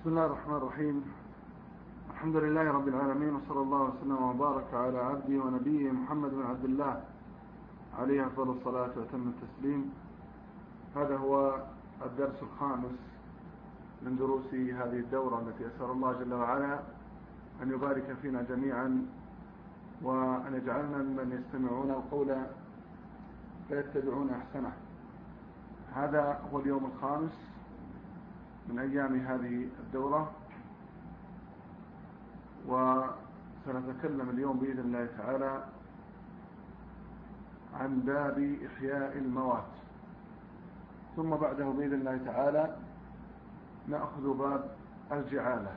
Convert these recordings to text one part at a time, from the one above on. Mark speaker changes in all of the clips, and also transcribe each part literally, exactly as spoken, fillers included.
Speaker 1: بسم الله الرحمن الرحيم. الحمد لله رب العالمين، وصلى الله وسلم وبارك على عبده ونبيه محمد بن عبد الله عليه أفضل الصلاة وأتم التسليم. هذا هو الدرس الخامس من دروس هذه الدورة التي أسأل الله جل وعلا أن يبارك فينا جميعا، وأن يجعلنا ممن يستمعون القول فيتبعون أحسنه. هذا هو اليوم الخامس من أيام هذه الدورة، وسنتكلم اليوم بإذن الله تعالى عن باب إحياء الموات، ثم بعده بإذن الله تعالى نأخذ باب الجعالة.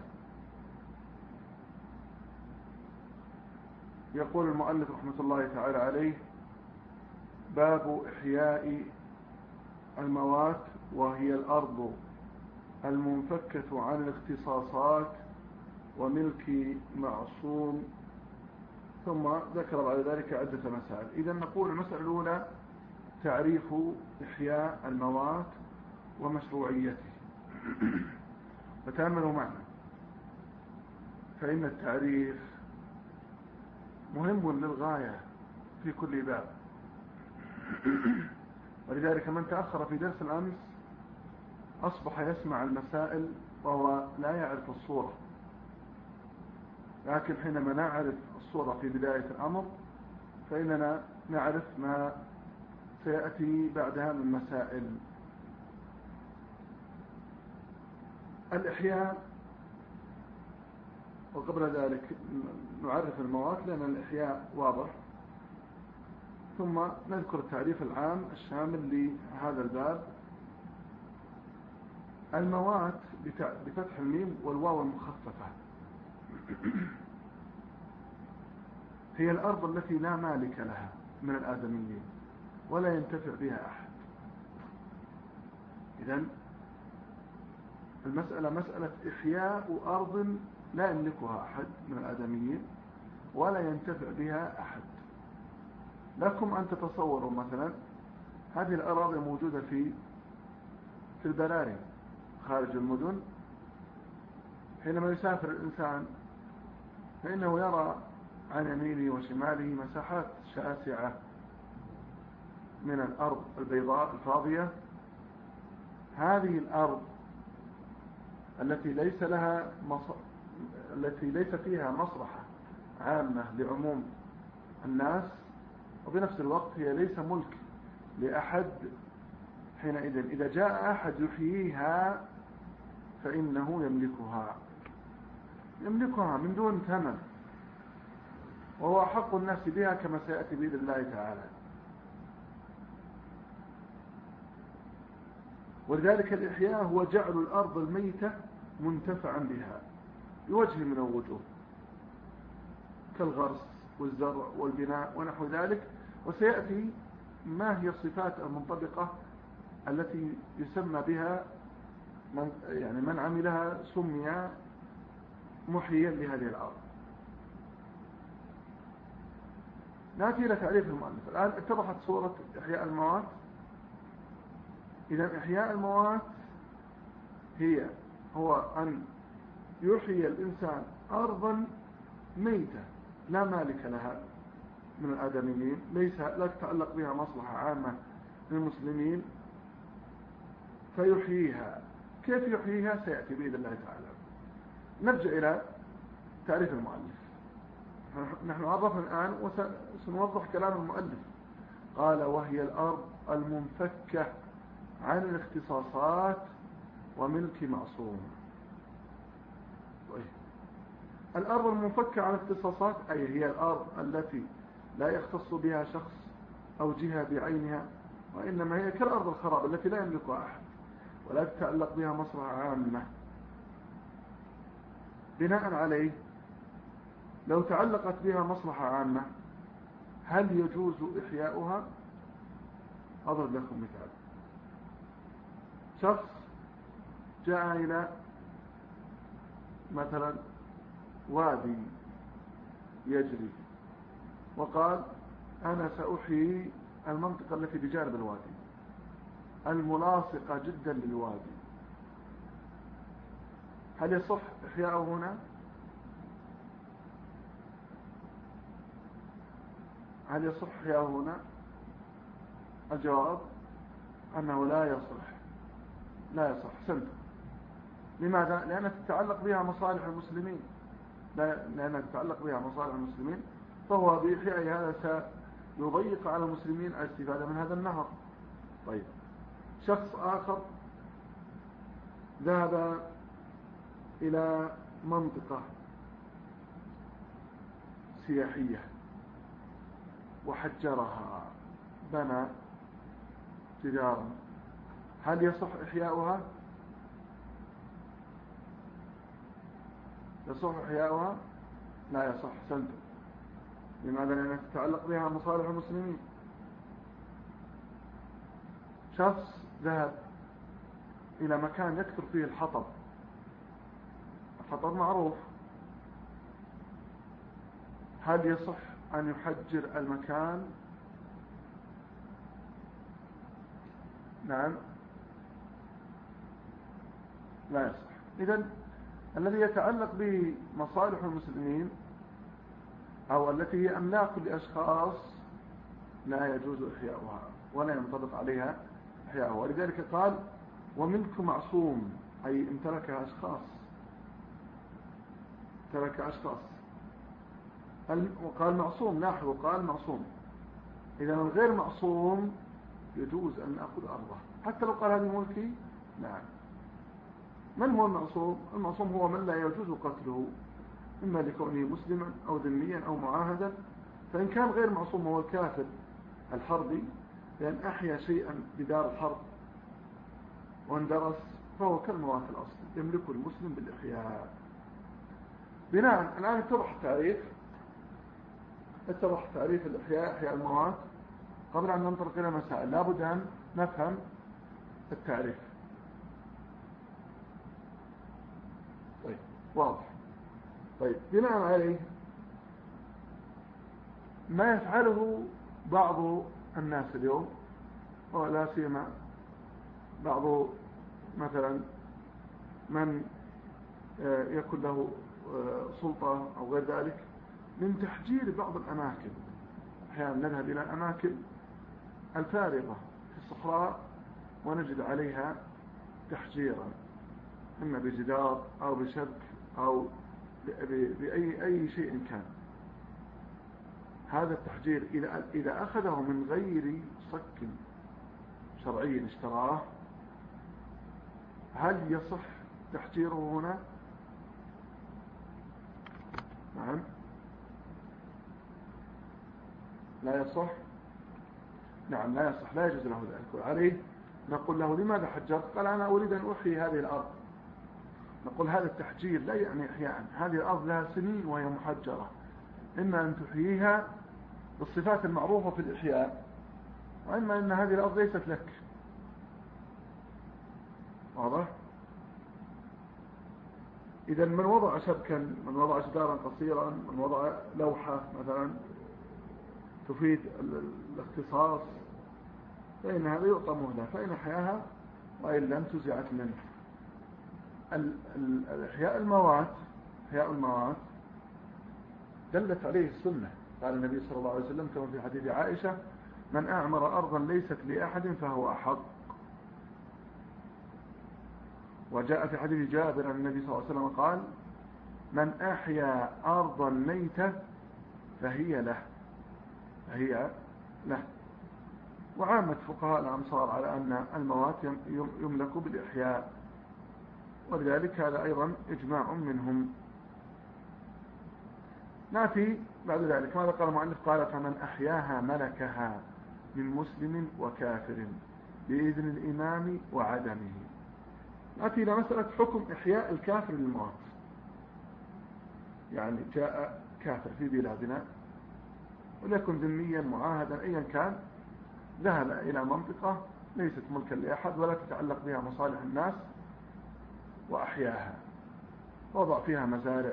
Speaker 1: يقول المؤلف رحمة الله تعالى عليه: باب إحياء الموات، وهي الأرض المنفكة عن الاختصاصات وملك معصوم. ثم ذكر بعد ذلك عدة مسائل. إذا نقول المسألة الأولى تعريف إحياء الموات ومشروعيته. فتأملوا معنا، فإن التعريف مهم للغاية في كل باب، ولذلك من تأخر في درس الأمس أصبح يسمع المسائل وهو لا يعرف الصورة، لكن حينما نعرف الصورة في بداية الأمر فإننا نعرف ما سيأتي بعدها من مسائل. الإحياء، وقبل ذلك نعرف الموات لأن الإحياء واضح، ثم نذكر التعريف العام الشامل لهذا الباب. الموات بفتح الميم والواو المخففة هي الأرض التي لا مالك لها من الآدميين ولا ينتفع بها أحد. إذن المسألة مسألة إحياء أرض لا يملكها أحد من الآدميين ولا ينتفع بها أحد. لكم أن تتصوروا مثلا هذه الأراضي موجودة في في البراري خارج المدن. حينما يسافر الإنسان فإنه يرى عن يمينه وشماله مساحات شاسعة من الأرض البيضاء الفاضية. هذه الأرض التي ليس لها مص... التي ليس فيها مصلحة عامة لعموم الناس، وبنفس الوقت هي ليس ملك لأحد. حينئذ إذا جاء أحد يحييها فإنه يملكها يملكها من دون ثمن، وهو أحق الناس بها كما سيأتي بإذن الله تعالى. ولذلك الإحياء هو جعل الأرض الميتة منتفعا بها بوجه من الوجوه، كالغرس والزرع والبناء ونحو ذلك. وسيأتي ما هي الصفات المنطبقة التي يسمى بها من يعني من عملها سمي محييا لهذه الأرض. نأتي إلى تعريف المؤلف. الآن اتضحت صورة إحياء الموات. إذا إحياء الموات هي هو أن يحيي الإنسان أرضا ميتة لا مالك لها من الآدميين، ليس لا تتعلق بها مصلحة عامة للمسلمين، فيحييها. كيف يحييها سيأتي بإذن الله تعالى. نرجع إلى تعريف المؤلف. نحن عرفنا الآن وسنوضح كلام المؤلف. قال: وهي الأرض المنفكة عن الاختصاصات وملك معصوم. الأرض المنفكة عن الاختصاصات أي هي الأرض التي لا يختص بها شخص أو جهة بعينها، وإنما هي كالأرض الخراب التي لا يملكها أحد ولا تتعلق بها مصلحة عامة. بناء عليه لو تعلقت بها مصلحة عامة هل يجوز إحياؤها؟ أضرب لكم مثال. شخص جاء إلى مثلا وادي يجري وقال: أنا سأحيي المنطقة التي بجانب الوادي الملاصقة جدا للوادي. هل يصح إحياءه هنا؟ هل يصح إحياءه هنا؟ الجواب أنه لا يصح، لا يصح. سنت. لماذا؟ لأنها تتعلق بها مصالح المسلمين، لأنها تتعلق بها مصالح المسلمين، فهو بإحياء هذا سيضيق على المسلمين الاستفادة من هذا النهر. طيب، شخص آخر ذهب إلى منطقة سياحية وحجرها، بنى جدارا، هل يصح إحياؤها؟ يصح إحياؤها؟ لا يصح. سنت. لماذا؟ لأنها تتعلق بها مصالح المسلمين. شخص ذهب إلى مكان يكثر فيه الحطب، الحطب معروف، هل يصح أن يحجر المكان؟ نعم، لا يصح. إذن الذي يتعلق بمصالح المسلمين أو التي هي أملاك لأشخاص لا يجوز إحياؤها ولا ينطبق عليها إحياؤها. ولذلك قال وملك معصوم، أي امتلكها أشخاص، ترك أشخاص. وقال معصوم، لاحظوا قال معصوم. إذا الغير معصوم يجوز أن نأخذ أرضه حتى لو قال هذه ملكي. نعم. من هو المعصوم؟ المعصوم هو من لا يجوز قتله، إما لكونه مسلما أو ذميا أو معاهدا. فإن كان غير معصوم هو الكافر الحربي، لأن أحيا شيئا بدار الحرب واندرس، فهو كالموات الأصل يملك المسلم بالإحياء. بناء الآن اتضح التعريف، اتضح تعريف الإحياء، إحياء الموات. قبل أن ننطلق إلى مسائل لابد أن نفهم التعريف. طيب، واضح. طيب، بناء عليه ما يفعله بعض الناس اليوم، ولا سيما بعض مثلا من يكون له سلطة أو غير ذلك، من تحجير بعض الأماكن. أحيانا نذهب إلى الأماكن الفارغة في الصحراء ونجد عليها تحجيرا، إما بجدار أو بشبك أو بأي أي شيء كان. هذا التحجير إذا إذا أخذه من غير صك شرعي اشتراه، هل يصح تحجيره هنا؟ نعم، لا يصح. نعم، لا يصح، لا يجوز له ذلك. عليه نقول له لماذا حجرت؟ قال أنا أريد أن أحيي هذه الأرض. نقول هذا التحجير لا يعني إحياء، هذه الأرض لها سنين وهي محجرة، إما أن تحييها بالصفات المعروفة في الإحياء، وإما أن هذه الأرض ليست لك. واضح؟ إذا من وضع شبكا، من وضع جدارا قصيرا، من وضع لوحة مثلا تفيد الاختصاص، فإن هذا يعطى مهلة، فإن أحياها وإن لم تزعت منه. الإحياء الموات، إحياء الموات دلت عليه السنة. قال النبي صلى الله عليه وسلم كما في حديث عائشة من أعمر أرضا ليست لأحد فهو أحق. وجاء في حديث جابر أن النبي صلى الله عليه وسلم قال من أحيا أرضا ميتة فهي له، فهي له. وعامة فقهاء الأمصار على أن الموات يملك بالإحياء، ولذلك هذا أيضا إجماع منهم. نأتي بعد ذلك ماذا قال المؤلف؟ قال فمن أحياها ملكها من مسلم وكافر بإذن الإمام وعدمه. نأتي إلى مسألة حكم إحياء الكافر للموت. يعني جاء كافر في بلادنا وليكن ذميا معاهدا أيا كان، ذهب إلى منطقة ليست ملكا لأحد ولا تتعلق بها مصالح الناس، وأحياها، وضع فيها مزارع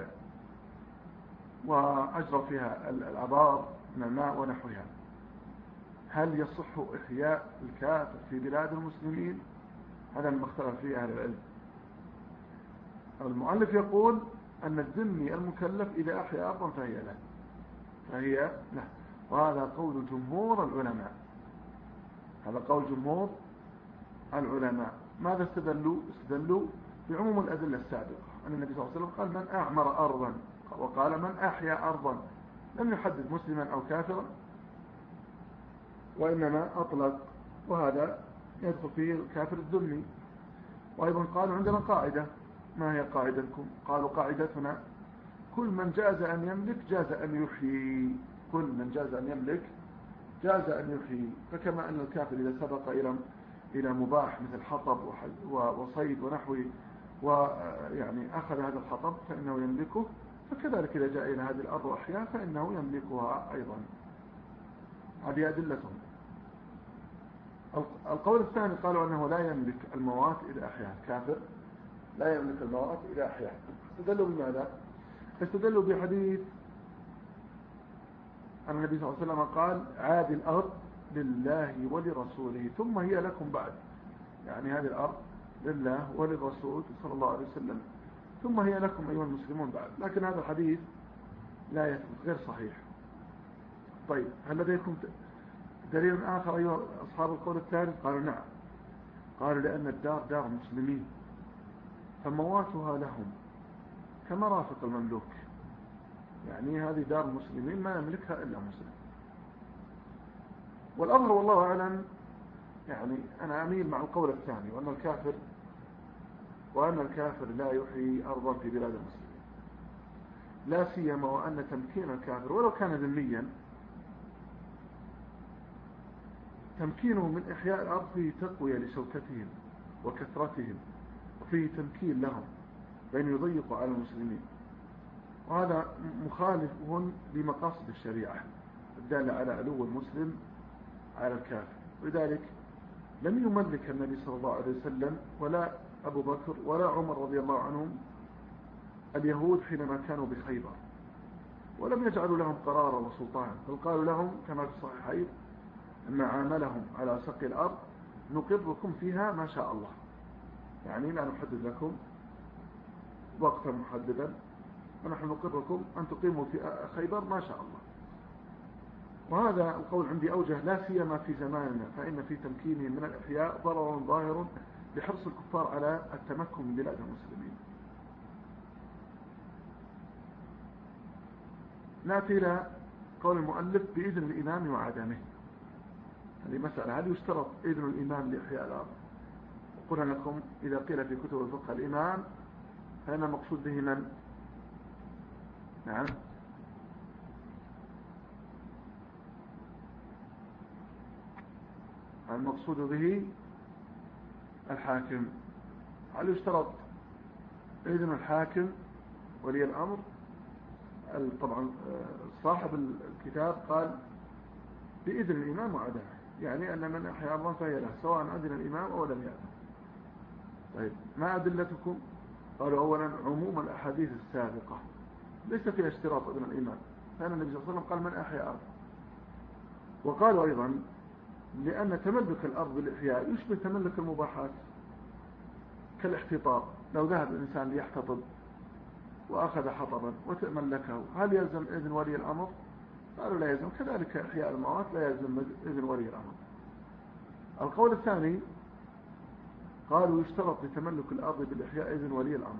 Speaker 1: وأجرى فيها العبار من الماء ونحوها. هل يصح إحياء الكافر في بلاد المسلمين؟ هذا ما اختلف فيه أهل العلم. المؤلف يقول أن الذمي المكلف إذا أحيا أرضا فهي له فهي له وهذا قول جمهور العلماء هذا قول جمهور العلماء. ماذا استدلوا؟ استدلوا بعموم الأدلة السابقة أن النبي صلى الله عليه وسلم قال من أعمر أرضا وقال من أحيا أرضا، لم يحدد مسلما أو كافرا وإنما أطلق، وهذا يدخل فيه الكافر الذمي. وأيضا قالوا عندنا قاعدة، ما هي قاعدتكم؟ قالوا قاعدتنا كل من جاز أن يملك جاز أن يحيي، كل من جاز أن يملك جاز أن يحيي. فكما أن الكافر إذا سبق إلى إلى مباح مثل حطب وصيد ونحوه ويعني أخذ هذا الحطب فإنه يملكه، فكذلك إذا جاء إلى هذه الأرض أحياء فإنه يملكها أيضا. هذه أدلتهم. القول الثاني قالوا أنه لا يملك الموات إذا أحياها، الكافر لا يملك الموات إذا أحياها. استدلوا بماذا؟ استدلوا بحديث أن النبي صلى الله عليه وسلم قال عاد الأرض لله ولرسوله ثم هي لكم بعد، يعني هذه الأرض لله وللرسول صلى الله عليه وسلم ثم هي لكم أيها المسلمون بعد. لكن هذا الحديث لا يثبت، غير صحيح. طيب هل لديكم دليل آخر أيها أصحاب القول الثالث؟ قالوا نعم. قالوا لأن الدار دار مسلمين فمواتها لهم كمرافق المملوك، يعني هذه دار المسلمين ما يملكها إلا مسلم. والأمر والله أعلم يعني أنا أميل مع القول الثاني، وأن الكافر وأن الكافر لا يحيي أرضا في بلاد المسلمين، لا سيما وأن تمكين الكافر ولو كان ذميا تمكينه من إحياء الأرض فيه تقوية لشوكتهم وكثرتهم، وفيه تمكين لهم بأن يضيقوا على المسلمين، وهذا مخالف بمقاصد الشريعة الدالة على علو المسلم على الكافر. ولذلك لم يملك النبي صلى الله عليه وسلم ولا أبو بكر ولا عمر رضي الله عنهم اليهود حينما كانوا بخيبر، ولم يجعلوا لهم قرارا وسلطانا، بل قالوا لهم كما في الصحيحين أن عاملهم على سقي الأرض نقركم فيها ما شاء الله، يعني لا نحدد لكم وقتا محددا ونحن نقركم أن تقيموا في خيبر ما شاء الله. وهذا القول عندي أوجه لا سيما في زماننا، فإن في تمكينهم من الإحياء ضرر ظاهر بحرص الكفار على التمكن من بلاد المسلمين. نأتي إلى قول المؤلف بإذن الإمام وعدمه. هذه مسألة، هل يشترط إذن الإمام لإحياء الأرض؟ قلنا لكم إذا قيل في كتب الفقه الإمام فإن المقصود به من؟ نعم المقصود به الحاكم. هل يشترط إذن الحاكم ولي الأمر؟ طبعا صاحب الكتاب قال بإذن الإمام وعدمه، يعني أن من أحيا أرضا فهي له سواء أذن الإمام أو لم يأذن. طيب ما أدلتكم؟ قالوا أولا عموم الأحاديث السابقة ليس فيها اشتراط إذن الإمام، فأن النبي صلى الله عليه وسلم قال من أحيا أرضا. وقالوا أيضا لأن تملك الأرض بالإحياء يشبه تملك المباحات كالاحتطاب، لو ذهب الإنسان ليحتطب وأخذ حطبا وتملكه هل يلزم إذن ولي الأمر؟ قالوا لا يلزم. كذلك إحياء الموات لا يلزم إذن ولي الأمر. القول الثاني قالوا يشترط لتملك الأرض بالإحياء إذن ولي الأمر.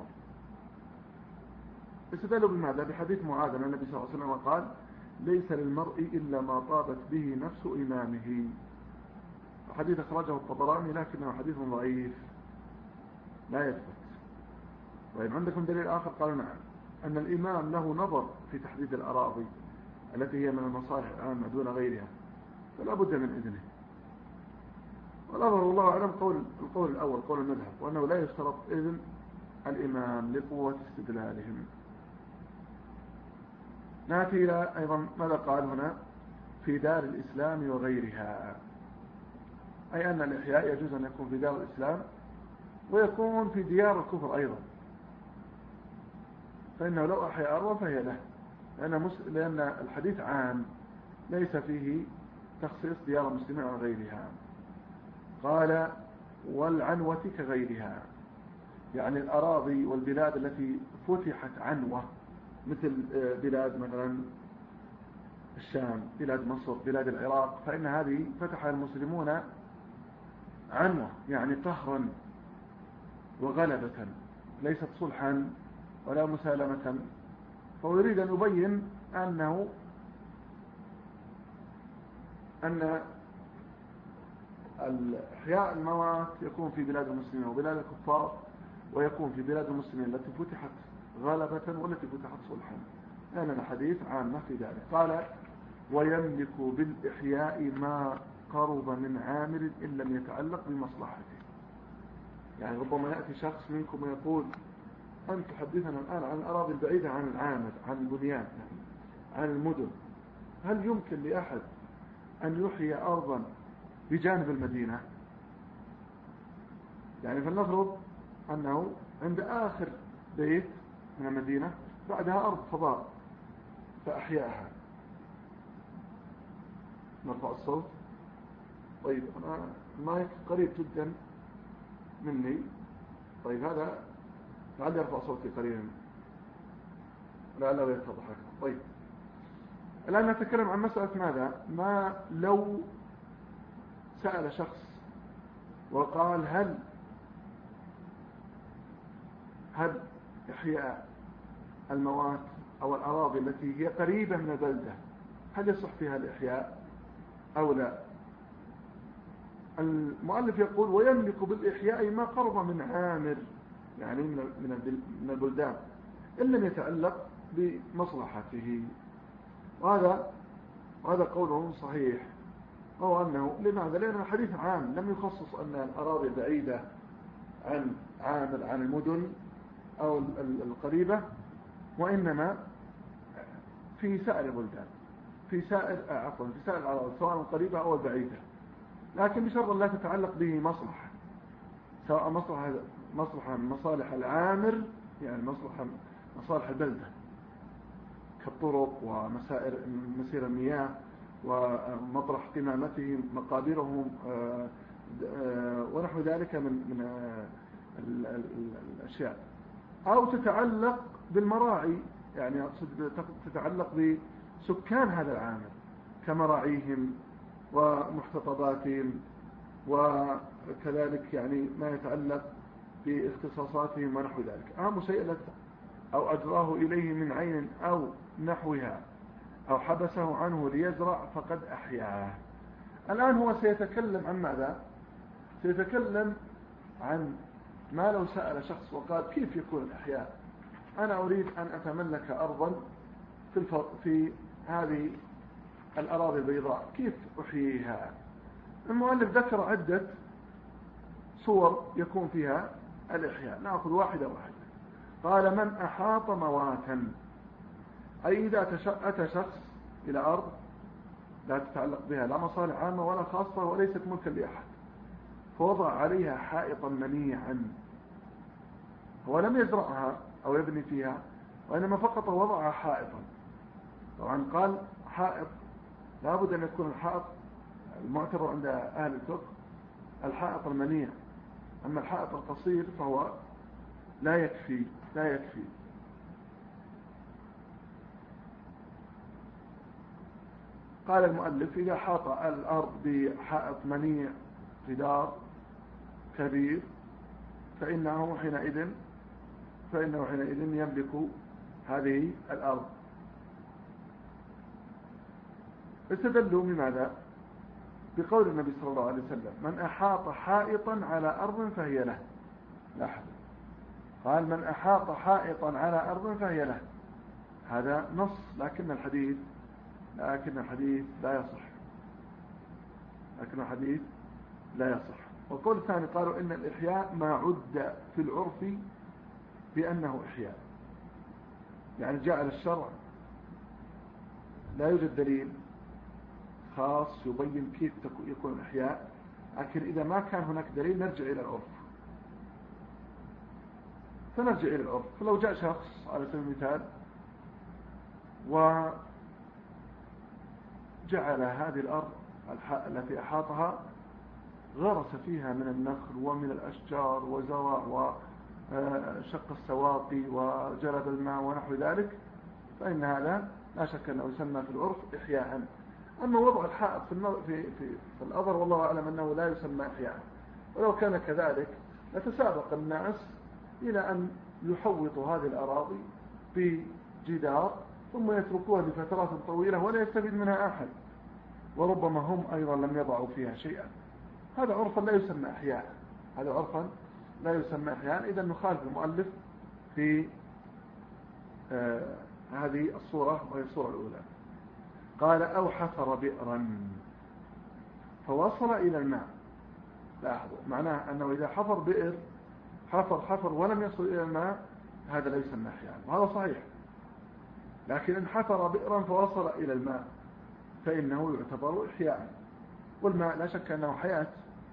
Speaker 1: استدلوا بماذا؟ بحديث معاذ أن النبي صلى الله عليه وسلم قال ليس للمرء إلا ما طابت به نفس إمامه. حديث أخرجه الطبراني لكنه حديث ضعيف لا يثبت. طيب عندكم دليل آخر؟ قالوا نعم، أن الإمام له نظر في تحديد الأراضي التي هي من المصالح العامة دون غيرها فلا بد من إذنه. والأمر والله أعلم قول القول الأول قول المذهب، وأنه لا يشترط إذن الإمام لقوة استدلالهم. نأتي إلى أيضا ماذا قال هنا في دار الإسلام وغيرها، أي أن الإحياء يجوز أن يكون في دار الإسلام ويكون في ديار الكفر أيضا، فإنه لو أحيا أرضا فهي له، لأن, لأن الحديث عام ليس فيه تخصيص ديار المسلمين عن غيرها. قال والعنوة كغيرها، يعني الأراضي والبلاد التي فتحت عنوة، مثل بلاد مثلا الشام، بلاد مصر، بلاد العراق، فإن هذه فتح المسلمون عنوة، يعني قهرا وغلبة، ليست صلحا ولا مسالمة. فهو يريد أن يبين أنه أن الإحياء الموات يكون في بلاد المسلمين وبلاد الكفار، ويكون في بلاد المسلمين التي فتحت غلبة والتي فتحت صلحا، لأن الحديث عامة في ذلك. قال ويملك بالإحياء ما قرب من عامل إن لم يتعلق بمصلحته. يعني ربما يأتي شخص منكم ويقول أنت تحدثنا الآن عن الأراضي البعيدة عن العامل، عن البنيان، يعني عن المدن، هل يمكن لأحد أن يحيي أرضا بجانب المدينة؟ يعني فلنفرض أنه عند آخر بيت من المدينة بعدها أرض فضاء فأحياها. نرفع الصوت. طيب أنا المايك قريب جدا مني، طيب هذا لعلي أرفع صوتي قريبا لعله يتضح أكثر. طيب الآن نتكلم عن مسألة ماذا؟ ما لو سأل شخص وقال هل هل إحياء الموات أو الأراضي التي هي قريبة من البلدة هل يصح فيها الإحياء أو لا؟ المؤلف يقول ويملك بالإحياء ما قرب من عامر، يعني من البلدان، إن لم يتعلق بمصلحته. وهذا وهذا قوله صحيح، هو أنه لماذا؟ لأن الحديث عام، لم يخصص أن الأراضي بعيدة عن عامر عن المدن أو القريبة، وإنما في سائر البلدان، في سائر عفوا في سائر الأراضي سواء القريبة أو البعيدة، لكن بشرط لا تتعلق به مصلحة، سواء مصلحة مصلحة من مصالح العامر، يعني مصلحة مصالح البلدة كالطرق ومسائر مسير المياه ومطرح قمامتهم مقابرهم ونحو ذلك من من الأشياء، أو تتعلق بالمراعي، يعني تتعلق بسكان هذا العامر كمراعيهم ومحتطباتهم، وكذلك يعني ما يتعلق باختصاصاتهم ونحو ذلك. أهم شيء أو أجراه إليه من عين أو نحوها أو حبسه عنه ليزرع فقد أحياه. الآن هو سيتكلم عن ماذا؟ سيتكلم عن ما لو سأل شخص وقال كيف يكون الإحياء؟ أنا أريد أن أتملك أرضا في, في هذه الأراضي البيضاء، كيف أحييها؟ المؤلف ذكر عدة صور يكون فيها الإحياء، نأخذ واحدة واحدة. قال من أحاط مواتا، أي إذا أتى شخص إلى أرض لا تتعلق بها لا مصالح عامة ولا خاصة وليست ملكا لأحد، فوضع عليها حائطا منيعا، هو لم يزرعها أو يبني فيها، وإنما فقط وضع حائطا. طبعا قال حائط لابد أن يكون الحائط المعتبر عند أهل الفقه الحائط المنيع، أما الحائط القصير فهو لا يكفي لا يكفي قال المؤلف إذا حاط الأرض بحائط منيع جدار كبير فإنه حينئذ فإنه حينئذ يملك هذه الأرض. استدلوا بماذا؟ بقول النبي صلى الله عليه وسلم من أحاط حائطا على أرض فهي له. لاحظ قال من أحاط حائطا على أرض فهي له، هذا نص، لكن الحديث لكن الحديث لا يصح لكن الحديث لا يصح. وقول ثاني قالوا إن الإحياء ما عد في العرف بأنه إحياء، يعني جعل الشرع لا يوجد دليل خاص يبين كيف يكون الإحياء، لكن إذا ما كان هناك دليل نرجع إلى العرف فنرجع إلى العرف. فلو جاء شخص على سبيل المثال وجعل هذه الأرض التي أحاطها غرس فيها من النخل ومن الأشجار وزرع شق السواقي وجلب الماء ونحو ذلك، فإن هذا لا شك أنه يسمى في العرف إحياء. أما وضع الحائط في, في, في, في الأثر والله أعلم أنه لا يسمى إحياء، ولو كان كذلك لتسابق الناس إلى أن يحوطوا هذه الأراضي بجدار ثم يتركوها لفترات طويلة ولا يستفيد منها أحد، وربما هم أيضا لم يضعوا فيها شيئا. هذا عرفا لا يسمى إحياء، هذا عرفا لا يسمى إحياء. إذا نخالف المؤلف في آه هذه الصورة، وهي الصورة الأولى. قال أو حفر بئرا فوصل إلى الماء. لاحظوا معناه أنه إذا حفر بئر حفر حفر ولم يصل إلى الماء هذا لا يسمى إحياء، وهذا صحيح. لكن إن حفر بئرا فوصل إلى الماء فإنه يعتبر إحياء، والماء لا شك أنه حياة،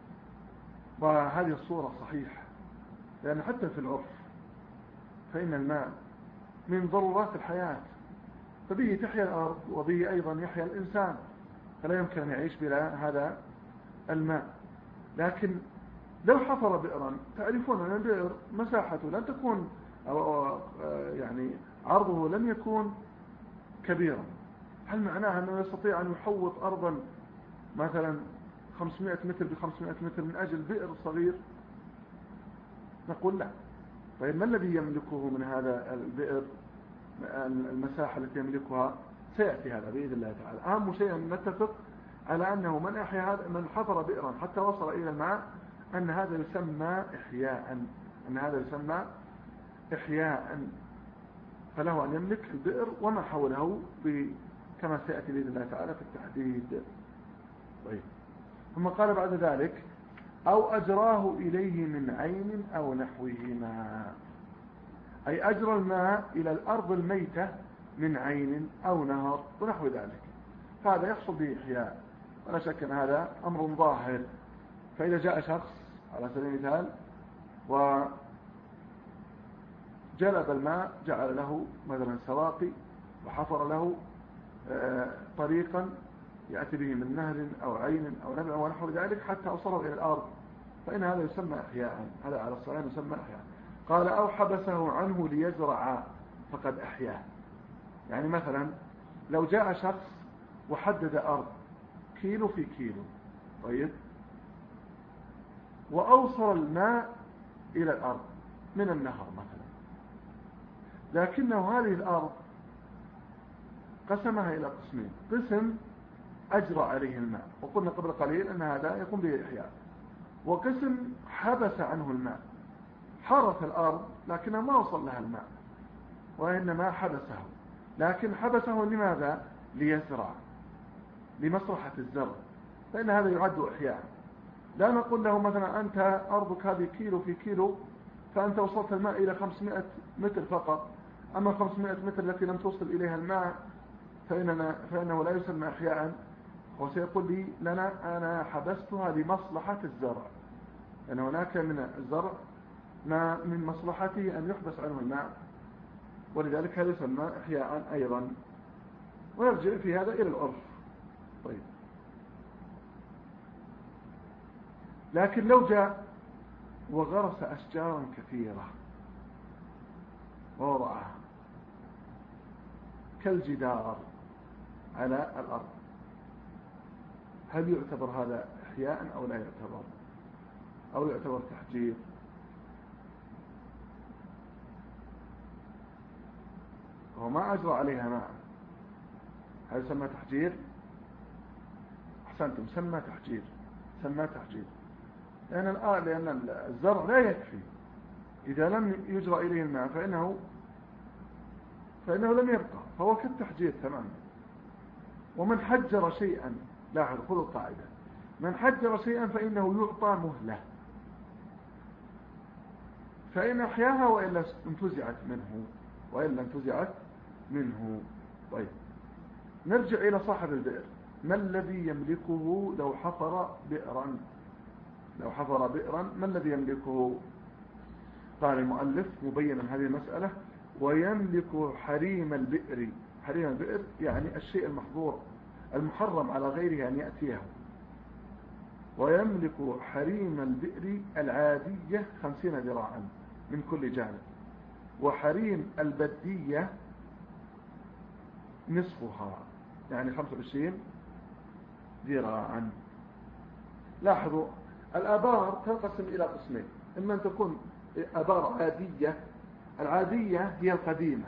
Speaker 1: وهذه الصورة صحيحة، لأن حتى في العرف فإن الماء من ضرورات الحياة، فبه تحيا الأرض وبه أيضا يحيا الإنسان، فلا يمكن أن يعيش بلا هذا الماء. لكن لو حفر بئرا، تعرفون أن البئر مساحته لن تكون أو يعني عرضه لن يكون كبيرا. هل معناها أنه يستطيع أن يحوط أرضا مثلا خمسمائة متر بخمسمائة متر من أجل بئر صغير؟ نقول لا. طيب ما الذي يملكه من هذا البئر؟ المساحة التي يملكها سيأتي هذا بإذن الله تعالى. أهم شيء أن نتفق على أنه من أحيا هذا، من حفر بئرا حتى وصل إلى الماء، أن هذا يسمى إحياء، أن هذا يسمى إحياء، فله أن يملك البئر وما حوله كما سيأتي بإذن الله تعالى في التحديد. طيب. ثم قال بعد ذلك أو أجراه إليه من عين أو نحوهما، أي أجرى الماء إلى الأرض الميتة من عين أو نهر ونحو ذلك، فهذا يحصل به إحياء، ولا شك أن هذا أمر ظاهر. فإذا جاء شخص على سبيل المثال وجلب الماء، جعل له مثلا سواقي وحفر له طريقا يأتي به من نهر أو عين أو نبع ونحو ذلك حتى أوصله إلى الأرض، فإن هذا يسمى إحياء، هذا على الصلاة يسمى إحياء. قال أو حبسه عنه ليزرع فقد أحياه. يعني مثلا لو جاء شخص وحدد أرض كيلو في كيلو، طيب، وأوصل الماء إلى الأرض من النهر مثلا، لكنه هذه الأرض قسمها إلى قسمين، قسم أجرى عليه الماء وقلنا قبل قليل أن هذا يقوم به إحياء، وقسم حبس عنه الماء، حرث الأرض لكنه ما وصل لها الماء وإنما حبسه. لكن حبسه لماذا؟ ليزرع، لمصلحة الزرع، فإن هذا يعد إحياء. لا نقول له مثلا أنت أرضك هذه كيلو في كيلو فأنت وصلت الماء إلى خمسمائة متر فقط، أما خمسمائة متر التي لم توصل إليها الماء فإننا فإنه لا يسمى إحياء. وسيقول لي لنا أنا حبستها لمصلحة الزرع، لأن هناك من الزرع ما من مصلحته أن يحبس عنه الماء، ولذلك هذا يسمى إحياء أيضا، ويرجع في هذا إلى العرف. طيب. لكن لو جاء وغرس أشجارا كثيرة ووضعها كالجدار على الأرض، هل يعتبر هذا إحياء أو لا يعتبر، أو يعتبر تحجير؟ هو ما أجرى عليها ماء، هل يسمى تحجير؟ أحسنتم، سمى تحجير، سمى تحجير، لأن الآن لأن الزرع لا يكفي، إذا لم يجرى إليه الماء فإنه فإنه لم يبقى، فهو كالتحجير تماما. ومن حجر شيئا، لاحظ خذوا القاعدة، من حجر شيئا فإنه يعطى مهلة، فإن أحياها وإلا انتزعت منه، وإلا انتزعت منه. طيب، نرجع إلى صاحب البئر، ما الذي يملكه لو حفر بئرا؟ لو حفر بئرا ما الذي يملكه؟ قال المؤلف مبينا هذه المسألة: ويملك حريم البئر. حريم البئر يعني الشيء المحظور المحرم على غيره أن يأتيه. ويملك حريم البئر العادية خمسين ذراعا، من كل جانب. وحريم البدية نصفها، يعني خمسة وعشرين ذراعا. لاحظوا الآبار تنقسم إلى قسمين، إما أن تكون آبار عادية. العادية هي القديمة،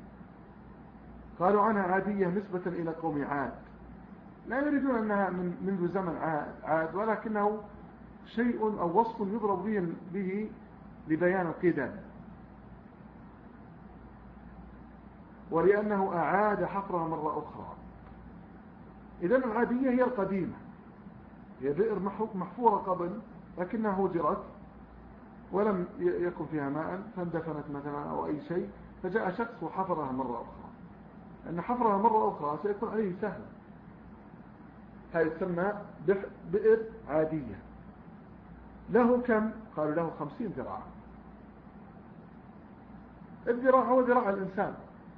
Speaker 1: قالوا عنها عادية نسبة إلى قوم عاد، لا يريدون أنها من منذ زمن عاد، ولكنه شيء أو وصف يضرب به, به لبيان القدم، ولأنه أعاد حفرها مرة أخرى. إذن العادية هي القديمة، هي بئر محفورة قبل لكنها هجرت ولم يكن فيها ماء فاندفنت مثلا أو أي شيء، فجاء شخص وحفرها مرة أخرى. أن حفرها مرة أخرى سيكون عليه سهل، هذا يسمى بئر عادية. له كم؟ قالوا له خمسين ذراع. الذراع هو ذراع الإنسان،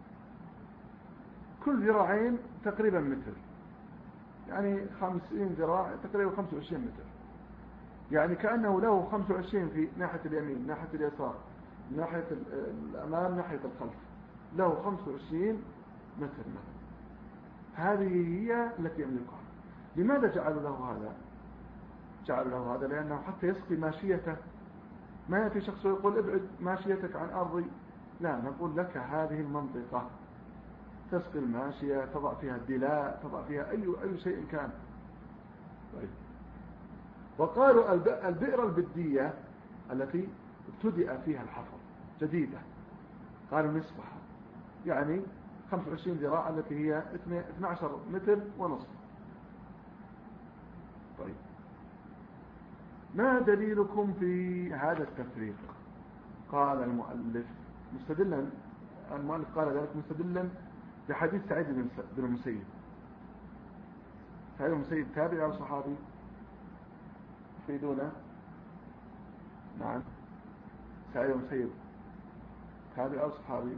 Speaker 1: كل ذراعين تقريبا متر، يعني خمسين ذراع تقريبا خمسة وعشرين متر، يعني كأنه له خمسة وعشرين في ناحية اليمين، ناحية اليسار، ناحية الأمام، ناحية الخلف، له خمسة وعشرين متر مثلا. هذه هي التي يملكها. لماذا جعلوا له هذا؟ جعلوا له هذا لأنه حتى يسقي ماشيته. ما يأتي شخص ويقول ابعد ماشيتك عن أرضي، لا، نقول لك هذه المنطقة تسقي الماشية، تضع فيها الدلاء، تضع فيها أي, أي شيء كان. طيب. وقالوا البئر البدية التي ابتدأ فيها الحفر جديدة، قالوا نصفها، يعني خمسة وعشرين ذراع التي هي اثني عشر متر ونصف. طيب، ما دليلكم في هذا التفريق؟ قال المؤلف مستدلا، المؤلف قال ذلك مستدلا بحديث سعيد بن المسيب. سعيد بن المسيب تابعي أو صحابي؟ تفيدونا؟ نعم، سعيد بن المسيب تابعي أو صحابي؟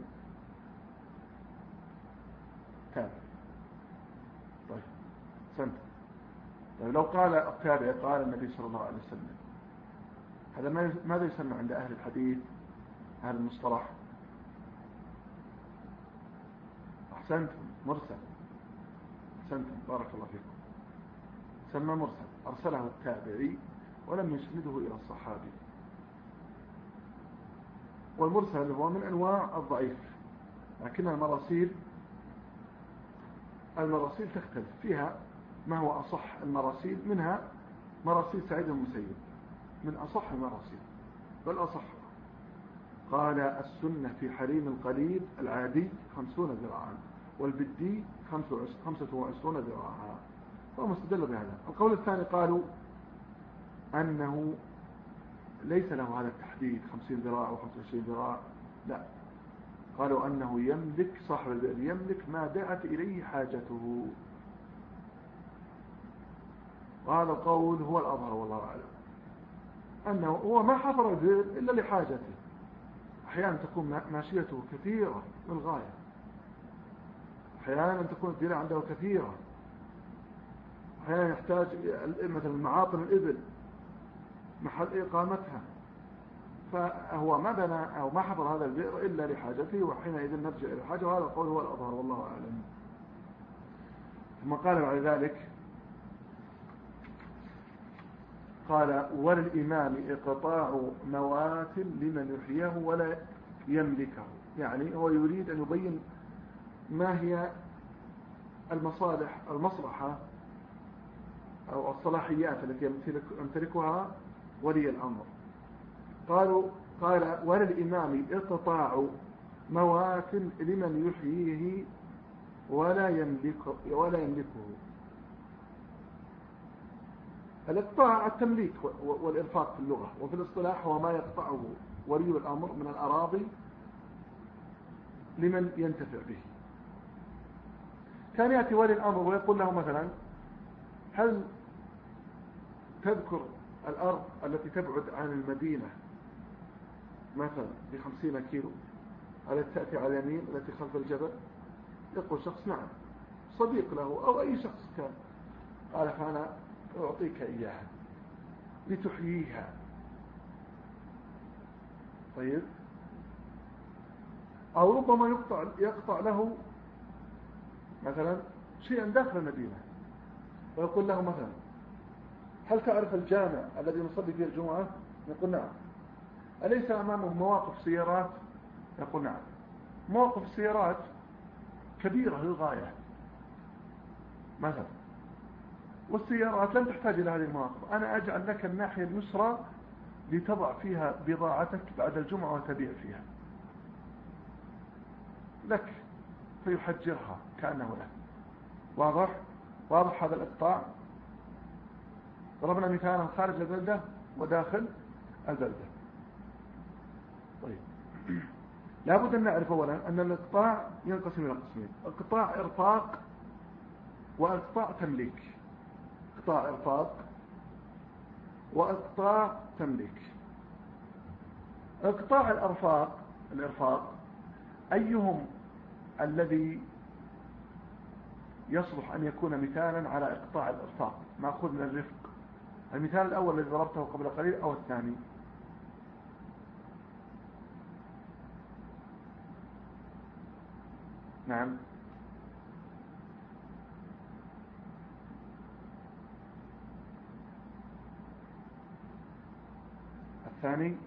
Speaker 1: تابعي. طيب سنت. طيب لو قال التابعي قال النبي صلى الله عليه وسلم، هذا ماذا يسمى عند أهل الحديث، أهل المصطلح؟ أحسنتم، مرسل. أحسنتم، بارك الله فيكم. سمى مرسل، أرسله التابعي ولم يسنده إلى الصحابي. والمرسل هو من أنواع الضعيف، لكن المراسيل المراسيل تختلف فيها ما هو أصح المراسيل، منها مراسيل سعيد المسيب من أصح المراسيل بل أصح. قال السنة في حريم القليل العادي خمسون ذراعا، والبدي خمسة وعشرون ذراعا، ومستدل بهذا. القول الثاني قالوا أنه ليس له هذا التحديد خمسين ذراع أو خمسة وعشرين ذراع، لا، قالوا أنه يملك، صاحب البئر يملك ما دعت إليه حاجته. وهذا القول هو الأظهر والله أعلم، أنه هو ما حفر البئر إلا لحاجته. أحيانا تكون ماشيته كثيرة للغاية، أحيانا تكون الدلاء عنده كثيرة، أحيانا يحتاج مثلا معاطن الإبل محل إقامتها، فهو ما بنى أو ما حفر هذا البئر إلا لحاجته، وحينئذ نرجع إلى الحاجة. وهذا القول هو الأظهر والله أعلم. ثم قال بعد ذلك، قال وللإمام إقطاع موات لمن يحييه ولا يملكه، يعني هو يريد أن يبين ما هي المصالح المصلحة أو الصلاحيات التي يمتلكها ولي الأمر. قالوا قال وللإمام إقطاع موات لمن يحييه ولا يملك ولا يملكه. الإقطاع التمليك والإرفاق في اللغة، وفي الاصطلاح هو ما يقطعه ولي الأمر من الأراضي لمن ينتفع به. كان يأتي ولي الأمر ويقول له مثلا هل تذكر الأرض التي تبعد عن المدينة مثلا بخمسين كيلو التي تأتي على اليمين التي خلف الجبل؟ يقول شخص نعم، صديق له أو أي شخص كان، قال فأنا أعطيك إياها لتحييها. طيب، أو ربما يقطع, يقطع له مثلا شيئا داخل المدينة، ويقول له مثلا هل تعرف الجامع الذي نصلي فيه الجمعة؟ يقول نعم. أليس أمامه مواقف سيارات؟ يقول نعم. مواقف السيارات كبيرة للغاية مثلا، والسيارات لن تحتاج إلى هذه المواقف. أنا أجعل لك الناحية اليسرى لتضع فيها بضاعتك بعد الجمعة وتبيع فيها لك، فيحجرها كأنه لك. واضح؟ واضح هذا الإقطاع. ضربنا مثالا خارج البلدة وداخل البلدة. طيب، لابد أن نعرف أولا أن الإقطاع ينقسم إلى قسمين: إقطاع إرفاق وإقطاع تمليك. إقطاع إرفاق وإقطاع تمليك. إقطاع الإرفاق الإرفاق أيهم الذي يصلح أن يكون مثالا على إقطاع الإرفاق مأخوذ من الرفق؟ المثال الأول الذي ضربته قبل قليل أو الثاني؟ نعم، الثاني.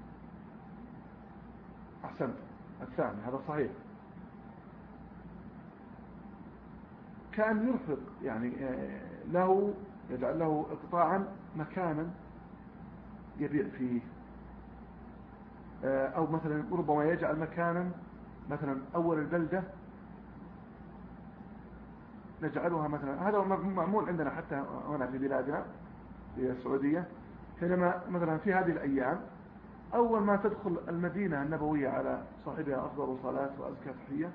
Speaker 1: أحسنت، الثاني هذا صحيح. كان يرفق يعني له، يجعل له إقطاعا مكانا يبيع فيه، أو مثلا ربما يجعل مكانا مثلا أول البلدة نجعلها مثلا، هذا معمول عندنا حتى هنا في بلادنا في السعودية، حينما مثلا في هذه الأيام أول ما تدخل المدينة النبوية على صاحبها أفضل صلاة وأزكى تحية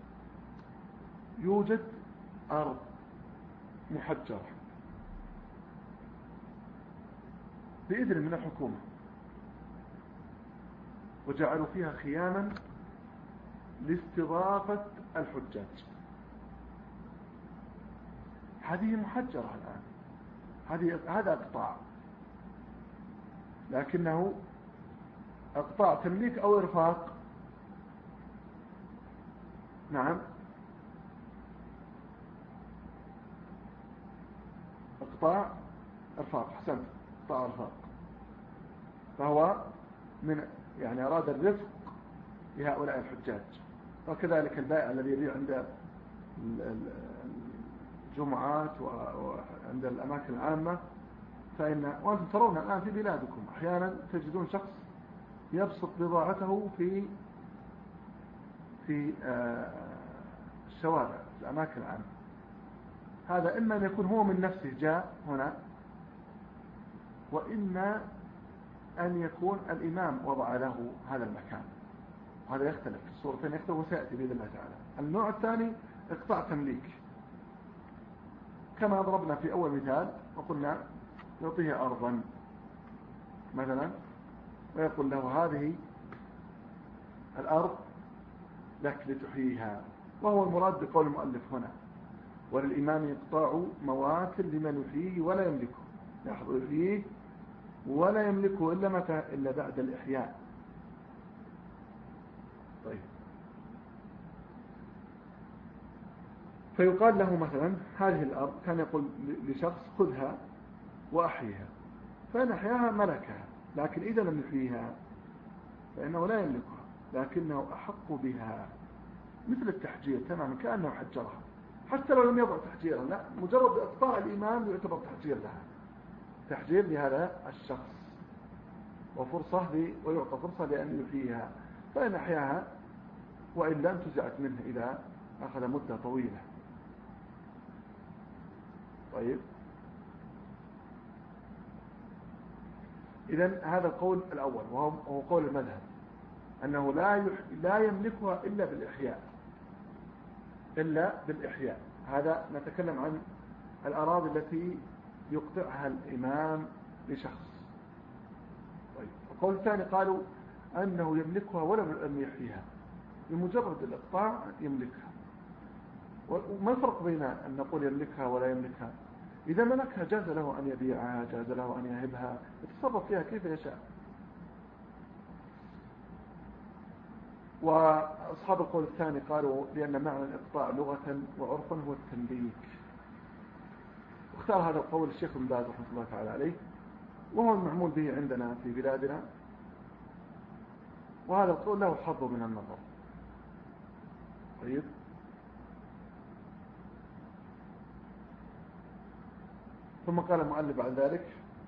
Speaker 1: يوجد أرض محجرة بإذن من الحكومة، وجعلوا فيها خياما لاستضافة الحجاج. هذه محجرة الآن، هذه هذا إقطاع، لكنه إقطاع تمليك أو إرفاق. نعم، إقطاع إرفاق. حسنت، إقطاع إرفاق. فهو من يعني أراد الرفق لهؤلاء الحجاج. وكذلك البائع الذي يبيع عند الجمعات وعند الأماكن العامة، فإن وأنتم ترون الآن في بلادكم أحيانا تجدون شخص يبسط بضاعته في في الشوارع الأماكن العامة. هذا إما أن يكون هو من نفسه جاء هنا، وإما أن يكون الإمام وضع له هذا المكان. هذا يختلف في الصورتين، يختلف وسيأتي بإذن الله تعالى. النوع الثاني إقطاع تمليك، كما ضربنا في أول مثال وقلنا يعطيه أرضا مثلا ويقول له هذه الأرض لك لتحييها، وهو المراد بقول المؤلف هنا: وللإمام إقطاع موات لمن يحييه ولا يملكه. لاحظوا، يحييه ولا يملكه إلا متى؟ إلا بعد الإحياء. طيب، فيقال له مثلا هذه الأرض، كان يقول لشخص خذها وأحيها، فإن أحياها ملكها، لكن إذا لم يحييها فإنه لا يملكها، لكنه أحق بها، مثل التحجير تماما، كأنه حجرها حتى لو لم يضع تحجيرا. لا، مجرد إقطاع الإمام يعتبر تحجير لها، تحجير لهذا الشخص، وفرصة لي ويعطى فرصة لأن يحييها، فإن أحياها وإلا انتزعت منه إذا أخذ مدة طويلة. طيب، إذن هذا القول الأول وهو قول المذهب، أنه لا يح... لا يملكها إلا بالإحياء، إلا بالإحياء. هذا نتكلم عن الأراضي التي يقطعها الإمام لشخص. طيب، القول الثاني قالوا أنه يملكها ولم يحييها، بمجرد الإقطاع يملكها. وما الفرق بين أن نقول يملكها ولا يملكها؟ إذا ملكها جاز له أن يبيعها، جاز له أن يهبها، يتصرف فيها كيف يشاء. وأصحاب القول الثاني قالوا لأن معنى الإقطاع لغة وعرفا هو التمليك. واختار هذا القول الشيخ ابن باز رحمه الله تعالى عليه، وهو المعمول به عندنا في بلادنا، وهذا القول له حظ من النظر. طيب، ثم قال المؤلف بعد ذلك: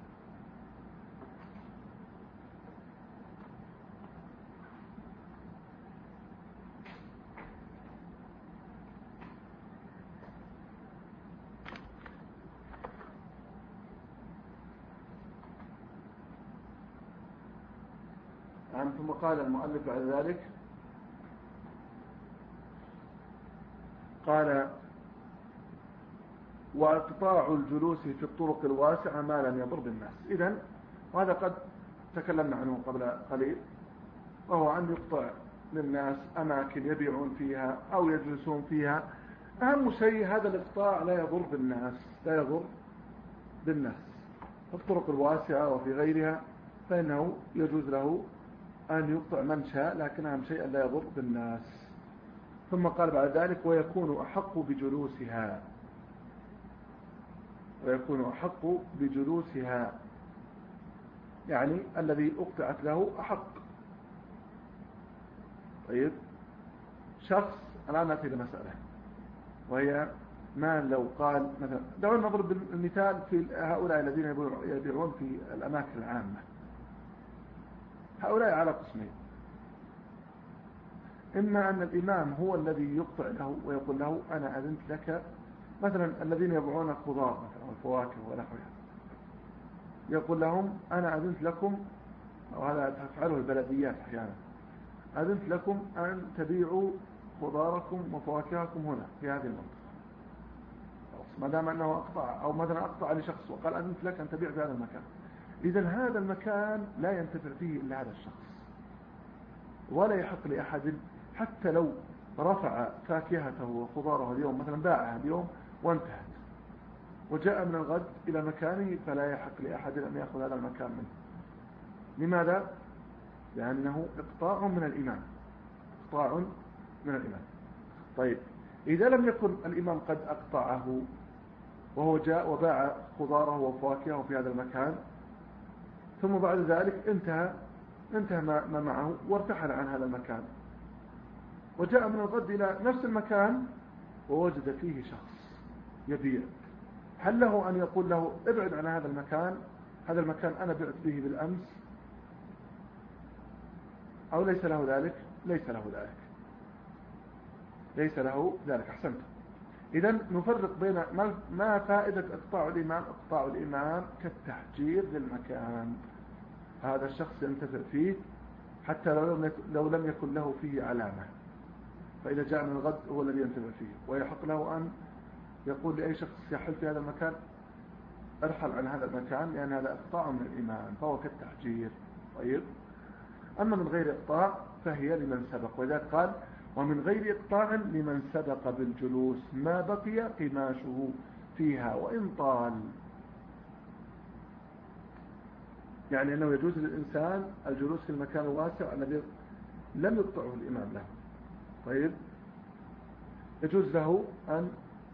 Speaker 1: يعني ثم قال المؤلف بعد ذلك قال: وإقطاع الجلوس في الطرق الواسعة ما لم يضر بالناس. إذن وهذا قد تكلمنا عنه قبل قليل، وهو أن يقطع للناس أماكن يبيعون فيها أو يجلسون فيها. أهم شيء هذا الإقطاع لا يضر بالناس، لا يضر بالناس. في الطرق الواسعة وفي غيرها فإنه يجوز له أن يقطع من شاء، لكن أهم شيء أن لا يضر بالناس. ثم قال بعد ذلك: ويكون أحق بجلوسها، ويكون أحق بجلوسها، يعني الذي أقطعت له أحق. طيب، شخص، الآن نأتي لمسألة، وهي ما لو قال مثلا، دعونا نضرب المثال في هؤلاء الذين يبيعون في الأماكن العامة. هؤلاء على قسمين: إما أن الإمام هو الذي يقطع له ويقول له: أنا أذنت لك، مثلا الذين يبيعون الخضار مثلا والفواكه ونحوها، يقول لهم: أنا أذنت لكم، وهذا تفعله البلديات أحيانا، أذنت لكم أن تبيعوا خضاركم وفواكهكم هنا في هذه المنطقة، ما دام أنه أقطع، أو مثلا أقطع لشخص وقال: أذنت لك أن تبيع في هذا المكان. إذن هذا المكان لا ينتفع فيه إلا هذا الشخص، ولا يحق لأحد، حتى لو رفع فاكهته وخضاره اليوم، مثلا باعها اليوم وانتهت، وجاء من الغد إلى مكانه، فلا يحق لأحد أن يأخذ هذا المكان منه. لماذا؟ لأنه إقطاع من الإمام، إقطاع من الإمام. طيب، إذا لم يكن الإمام قد أقطعه وهو جاء وباع خضاره وفواكهه في هذا المكان، ثم بعد ذلك انتهى انتهى ما معه وارتحل عن هذا المكان، وجاء من الغد إلى نفس المكان ووجد فيه شخص يبيع، هل له أن يقول له: ابعد عن هذا المكان، هذا المكان أنا بعت به بالأمس، أو ليس له ذلك؟ ليس له ذلك، ليس له ذلك. أحسنت. إذن نفرق بين ما فائدة إقطاع الإمام. إقطاع الإمام كالتحجير للمكان، هذا الشخص ينتفع فيه حتى لو لم يكن له فيه علامة، فإذا جاء من الغد هو الذي ينتفع فيه، ويحق له أن يقول لأي شخص يحل في هذا المكان: ارحل عن هذا المكان، لأن هذا إقطاع من الإمام، فهو كالتحجير. طيب، أما من غير إقطاع فهي لمن سبق، وذلك قال: ومن غير إقطاع لمن سبق بالجلوس ما بقي قماشه فيها وإن طال. يعني أنه يجوز للإنسان الجلوس في المكان الواسع الذي لم يقطعه الإمام له. طيب، يجوز له أن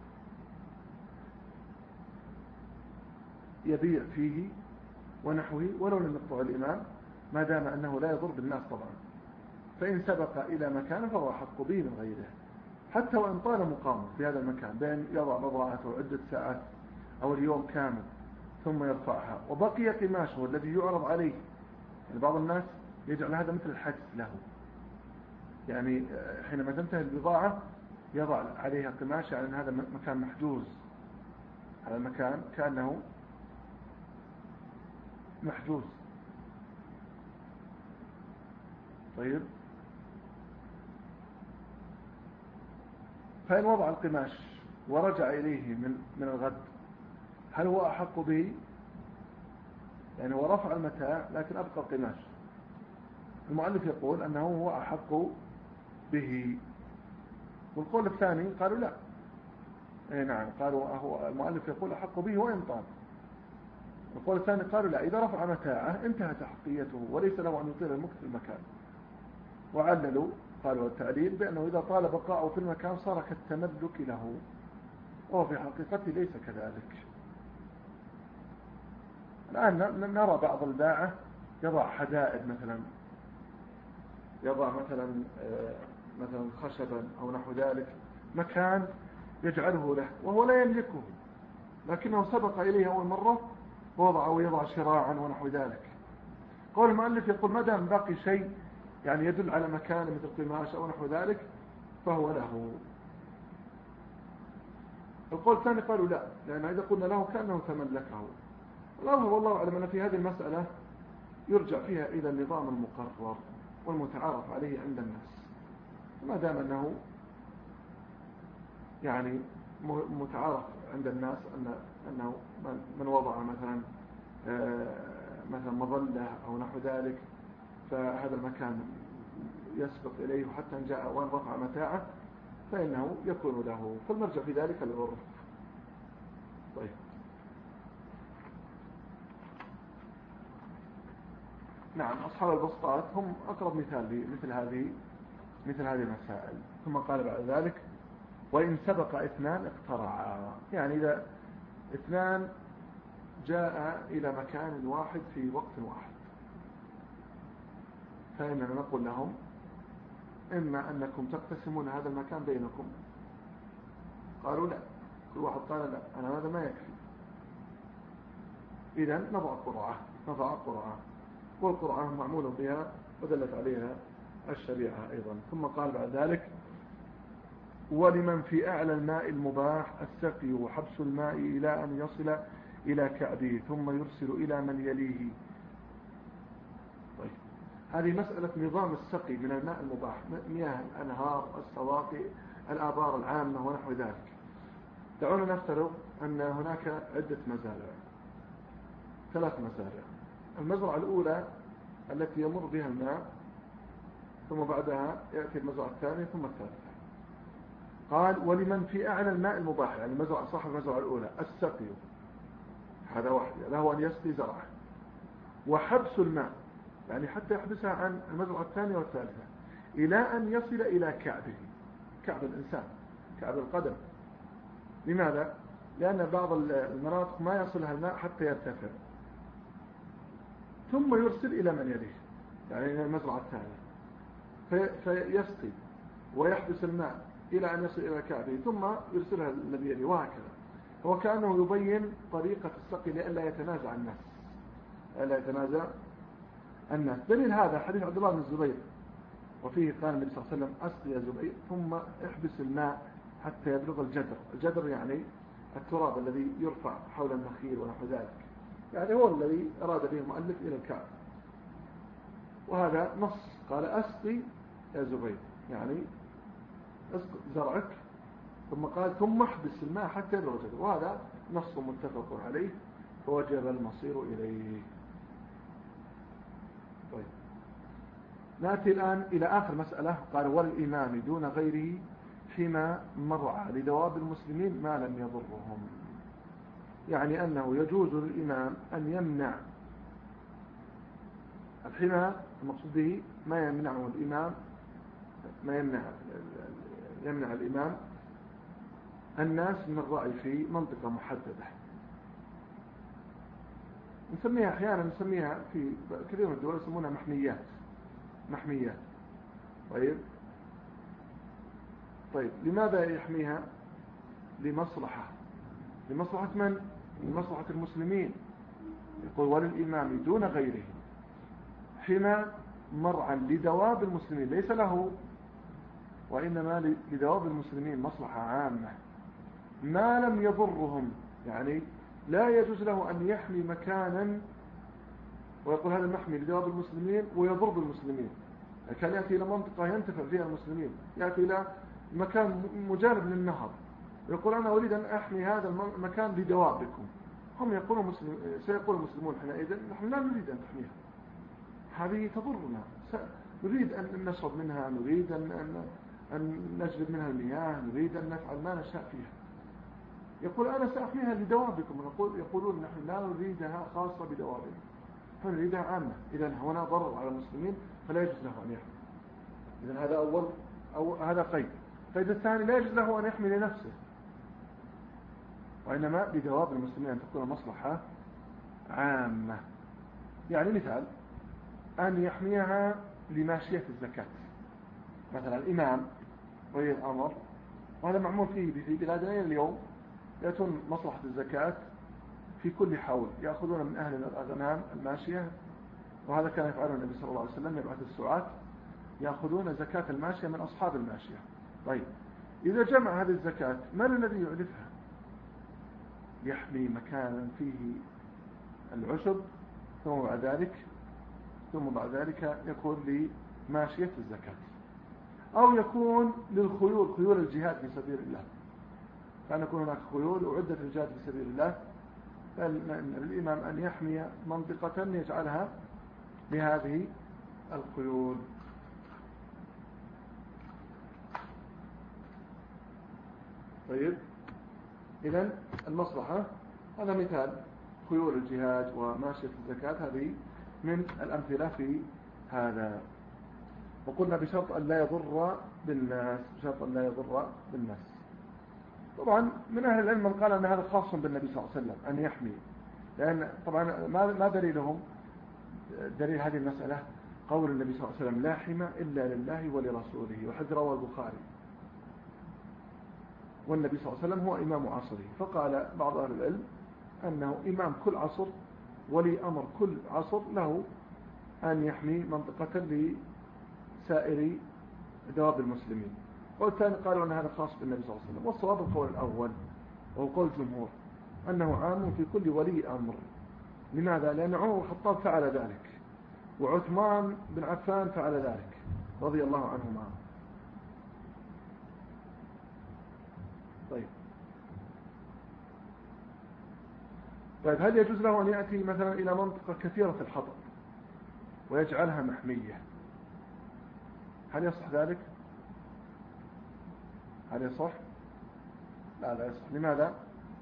Speaker 1: يبيع فيه ونحوه ولو لم يقطع الإمام، ما دام أنه لا يضر بالناس طبعا. فإن سبق إلى مكان فهو أحق به من غيره، حتى وإن طال مقامه في هذا المكان، بين يضع بضاعته عدة ساعات أو اليوم كامل ثم يرفعها وبقي قماشه الذي يعرض عليه. يعني بعض الناس يجعل هذا مثل الحجز له، يعني حينما تنتهي البضاعة يضع عليها قماش، يعني هذا مكان محجوز، هذا المكان كأنه محجوز. طيب، فإن وضع القماش ورجع إليه من من الغد، هل هو أحق به؟ يعني هو رفع المتاع لكن أبقى القماش. المؤلف يقول أنه هو أحق به، والقول الثاني قالوا لا. اي نعم، قالوا هو المؤلف يقول أحق به وإن طال. القول الثاني قالوا لا، إذا رفع متاعه انتهت أحقيته وليس له أن يطيل المكث في المكان، وعللوا قال والتعليل بأنه إذا طال بقاءه في المكان صار كالتملك له، وهو في حقيقته ليس كذلك. الآن نرى بعض الباعة يضع حدائد مثلا، يضع مثلا مثلا خشبا أو نحو ذلك مكان يجعله له وهو لا يملكه، لكنه سبق إليه أول مرة ووضع أو يضع شراعا ونحو ذلك. قول المؤلف يقول ما دام باقي شيء يعني يدل على مكان مثل قماش أو نحو ذلك فهو له. القول الثاني قالوا لا، لأن إذا قلنا له كأنه تملكه. الأظهر والله أعلم أن في هذه المسألة يرجع فيها إلى النظام المقرر والمتعارف عليه عند الناس، ما دام أنه يعني متعارف عند الناس أن أنه من وضع مثلا مثلا مظلة أو نحو ذلك فهذا المكان يسبق إليه حتى إن جاء وان رفع متاعه فإنه يكون له، فالمرجع في ذلك للعرف. طيب نعم، أصحاب البسطات هم أقرب مثال لمثل هذه مثل هذه المسائل. ثم قال بعد ذلك وإن سبق اثنان اقترعا، يعني إذا اثنان جاء إلى مكان واحد في وقت واحد فإننا نقول لهم إما أنكم تقتسمون هذا المكان بينكم. قالوا لا، كل واحد قال لا أنا هذا ما يكفي، إذن نضع قرعة نضع قرعة والقرعة معمول بها ودلت عليها الشريعة أيضا. ثم قال بعد ذلك ولمن في أعلى الماء المباح السقي وحبس الماء إلى أن يصل إلى كعبه ثم يرسل إلى من يليه. طيب هذه مسألة نظام السقي من الماء المباح، مياه الأنهار السواقي الآبار العامة ونحو ذلك. دعونا نفترض أن هناك عدة مزارع، ثلاث مزارع. المزرعة الأولى التي يمر بها الماء ثم بعدها يأتي المزرعة الثانية ثم الثالثة. قال ولمن في أعلى الماء المباح، يعني المزرعة صاحب المزرعة الأولى السقي هذا واحد له أن يسقي زرعه، وحبس الماء يعني حتى يحبسها عن المزرعة الثانية والثالثة إلى أن يصل إلى كعبه، كعب الإنسان، كعب القدم. لماذا؟ لأن بعض المناطق ما يصلها الماء حتى يرتفع، ثم يرسل إلى من يليه يعني إلى المزرعة الثانية فيسقي ويحبس الماء إلى أن يصل إلى كعبه ثم يرسلها الذي يليه، وهكذا. هو كأنه يبين طريقة السقي لئلا يتنازع الناس لئلا يتنازع الناس. دليل هذا حديث عبد الله بن الزبير وفيه قال النبي صلى الله عليه وسلم أسقي يا زبير ثم احبس الماء حتى يبلغ الجدر. الجدر يعني التراب الذي يرفع حول النخيل ونحو ذلك، يعني هو الذي أراد به المؤلف إلى الكعب. وهذا نص قال أسقي يا زبير يعني اسقي زرعك، ثم قال ثم احبس الماء حتى يبلغ الجدر، وهذا نص متفق عليه فوجب المصير إليه. طيب نأتي الآن إلى آخر مسألة. قال والإمام دون غيره حمى مرعى لدواب المسلمين ما لم يضرهم، يعني أنه يجوز للإمام أن يمنع الحمى، المقصود به ما يمنعه الإمام ما يمنع يمنع الإمام الناس من الرأي في منطقة محددة، نسميها أحيانا نسميها في كثير من الدول يسمونها محميات محميات. طيب طيب لماذا يحميها؟ لمصلحة لمصلحة من؟ لمصلحة المسلمين. يقول وللإمام دون غيره حمى مرعى لدواب المسلمين، ليس له وإنما لدواب المسلمين، مصلحة عامة ما لم يضرهم، يعني لا يجوز له أن يحمي مكانا ويقول هذا المحمي لدواب المسلمين ويضر بالمسلمين. كان يأتي إلى منطقة ينتفع فيها المسلمين، يأتي إلى مكان مجانب للنهر يقول أنا أريد أن أحمي هذا المكان لدوابكم، هم يقولون مسلم سيقول المسلمون حينئذ نحن لا نريد أن تحميها، هذه تضرنا، نريد أن نشرب منها، نريد أن, أن, أن نجلب منها المياه، نريد أن نفعل ما نشاء فيها. يقول أنا سأحميها لدوابكم، يقول يقولون نحن لا نريدها خاصة بدوابنا، نريدها عامة، إذا هنا ضرر على المسلمين فلا يجوز له أن يحمي. إذن هذا أول أو هذا قيد. القيد الثاني لا يجوز له أن يحمي لنفسه، وإنما بجواب المسلمين أن تكون مصلحة عامة. يعني مثال أن يحميها لماشية الزكاة، مثلا الإمام ولي الأمر، وهذا معمول فيه في بلادنا اليوم، يأتون مصلحة الزكاة في كل حول يأخذون من أهل الأغنام الماشية، وهذا كان يفعله النبي صلى الله عليه وسلم، يبعث السعاة يأخذون زكاة الماشية من أصحاب الماشية. طيب إذا جمع هذه الزكاة من الذي يعرفها؟ يحمي مكانا فيه العشب، ثم بعد ذلك ثم بعد ذلك يكون لماشية الزكاة، أو يكون للخيول، خيول الجهاد في سبيل الله، كان يكون هناك خيول أعدت الجهاد في سبيل الله، فالإمام أن يحمي منطقة يجعلها لهذه الخيول. طيب إذن المصلحة هذا مثال، خيول الجهاد وماشية الزكاة هذه من الأمثلة في هذا. وقلنا بشرط أن لا يضر بالناس، بشرط أن لا يضر بالناس. طبعا من أهل العلم من قال أن هذا خاص بالنبي صلى الله عليه وسلم أن يحمي، لأن طبعا ما دليلهم؟ دليل هذه المسألة قول النبي صلى الله عليه وسلم لا حمى إلا لله ولرسوله، وحديث رواه البخاري، والنبي صلى الله عليه وسلم هو إمام عصره، فقال بعض أهل العلم أنه إمام كل عصر، ولي أمر كل عصر له أن يحمي منطقة لسائر دواب المسلمين. والثاني قالوا أن هذا خاص بالنبي صلى الله عليه وسلم، والصواب القول الأول وهو قول الجمهور أنه عام في كل ولي أمر. لماذا؟ لأن عمر بن الخطاب فعل ذلك، وعثمان بن عفان فعل ذلك رضي الله عنهما. طيب طيب هل يجوز له أن يأتي مثلا إلى منطقة كثيرة الحطب ويجعلها محمية؟ هل يصح ذلك؟ هل يصح؟ لا لا يصح. لماذا؟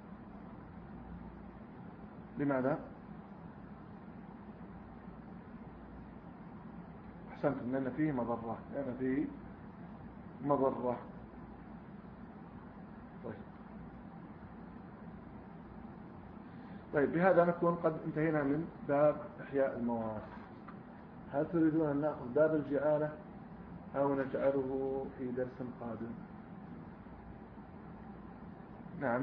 Speaker 1: لماذا؟ أحسنتم، لأن فيه مضرة، لأن فيه مضرة. طيب طيب بهذا نكون قد انتهينا من باب إحياء المواد. هل تريدون أن نأخذ باب الجعالة أو نجعله في درس قادم؟ نعم.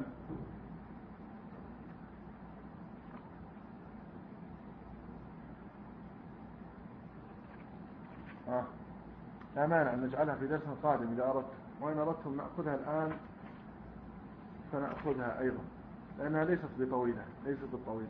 Speaker 1: آه. لا مانع أن نجعلها في درس قادم إذا أردت، وإن أردتم نأخذها الآن فنأخذها أيضا، لأنها ليست بطويلة، ليست بطويلة.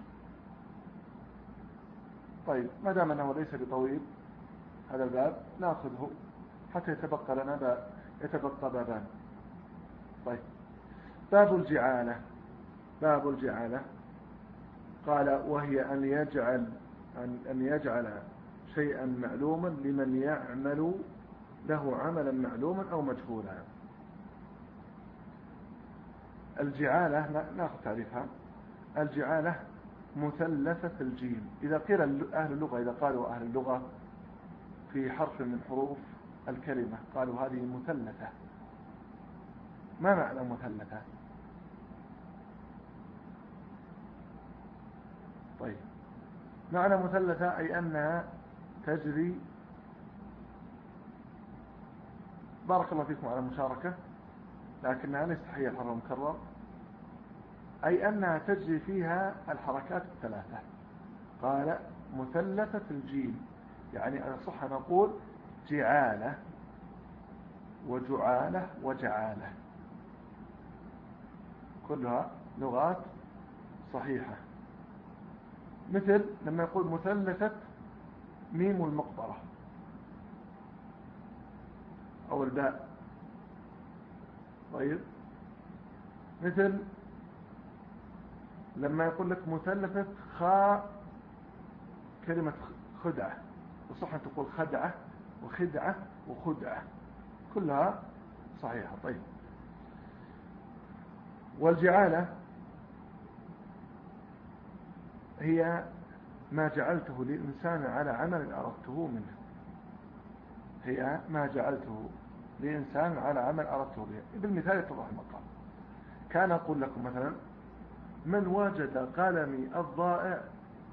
Speaker 1: طيب ما دام أنه ليس بطويل هذا الباب نأخذه حتى يتبقى لنا باب، يتبقى بابان. طيب باب الجعالة. باب الجعالة قال وهي أن يجعل أن, أن يجعل شيئا معلوما لمن يعمل له عملا معلوما أو مجهولا. الجعالة نأخذ تعريفها. الجعالة مثلثة الجيم. إذا قيل أهل اللغة، إذا قالوا أهل اللغة في حرف من حروف الكلمة قالوا هذه مثلثة. ما معنى مثلثة؟ طيب معنى مثلثة أي أنها تجري، بارك الله فيكم على المشاركة لكنها ليست هي الحرف المكرر، أي أنها تجري فيها الحركات الثلاثة. قال مثلثة الجيم، يعني صح نقول جعالة وجعالة وجعالة، كلها لغات صحيحة. مثل لما يقول مثلثة ميم المقبرة أو الباء. طيب مثل لما يقول لك مثلثة خاء كلمة خدعة، وصح أن تقول خدعة وخدعة وخدعة، كلها صحيحة. طيب والجعالة هي ما جعلته للإنسان على عمل أردته منه، شيئا ما جعلته لإنسان على عمل أردته به. بالمثال يتضح المقام. كان أقول لكم مثلا من وجد قلمي الضائع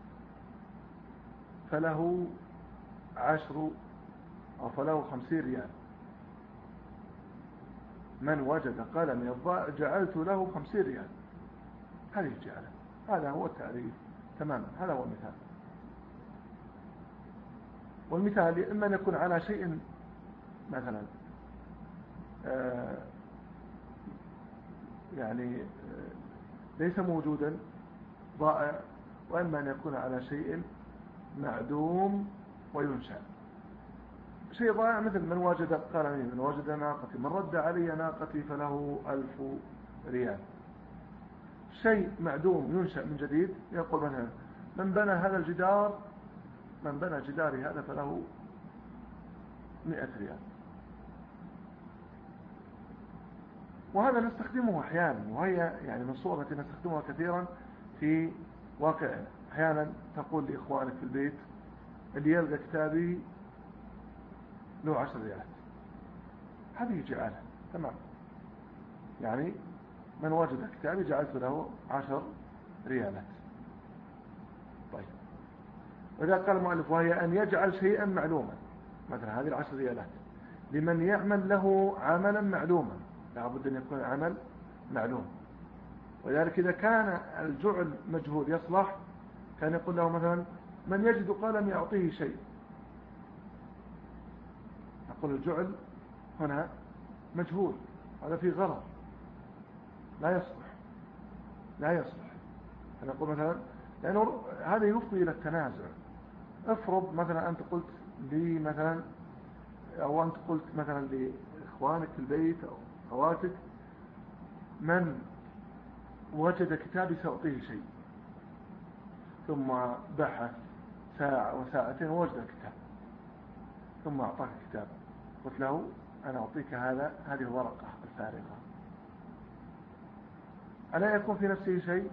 Speaker 1: فله عشر أو فله خمسين ريال. من وجد قلمي الضائع جعلت له خمسين ريال. هذه الجعلة، هذا هو التعريف تماما، هذا هو المثال. والمثال إما أن يكون على شيء مثلا آه يعني آه ليس موجودا ضائع، وإما أن يكون على شيء معدوم وينشأ. شيء ضائع مثل من وجد قلمي، من وجد ناقتي، من رد علي ناقتي فله ألف ريال. شيء معدوم ينشأ من جديد يقول مثلا من بنى هذا الجدار، من بنى جداري هذا فله مئة ريال. وهذا نستخدمه أحيانا، وهي يعني من صور التي نستخدمها كثيرا في واقعنا. أحيانا تقول لإخوانك في البيت اللي يلقى كتابي له عشر ريالات. هذه جعالة تمام، يعني من وجد كتابي جعلت له عشر ريالات. طيب، وإذا قال المؤلف وهي أن يجعل شيئا معلوما، مثلا هذه العشر ريالات لمن يعمل له عملا معلوما، لابد أن يكون عمل معلوم. ولذلك إذا كان الجعل مجهول يصلح، كان يقول له مثلا من يجد قلم يعطيه شيء. نقول الجعل هنا مجهول، هذا فيه غلط، لا يصلح لا يصلح. فنقول مثلا لأنه هذا يفضي إلى التنازع. افرض مثلا أنت قلت لي مثلا، أو أنت قلت مثلا لإخوانك في البيت أو أخواتك من وجد كتابي سأعطيه شيء، ثم بحث ساعة وساعتين ووجد الكتاب، ثم أعطاك كتاب، قلت له أنا أعطيك هذا هذه الورقة الفارغة، ألا يكون في نفسه شيء؟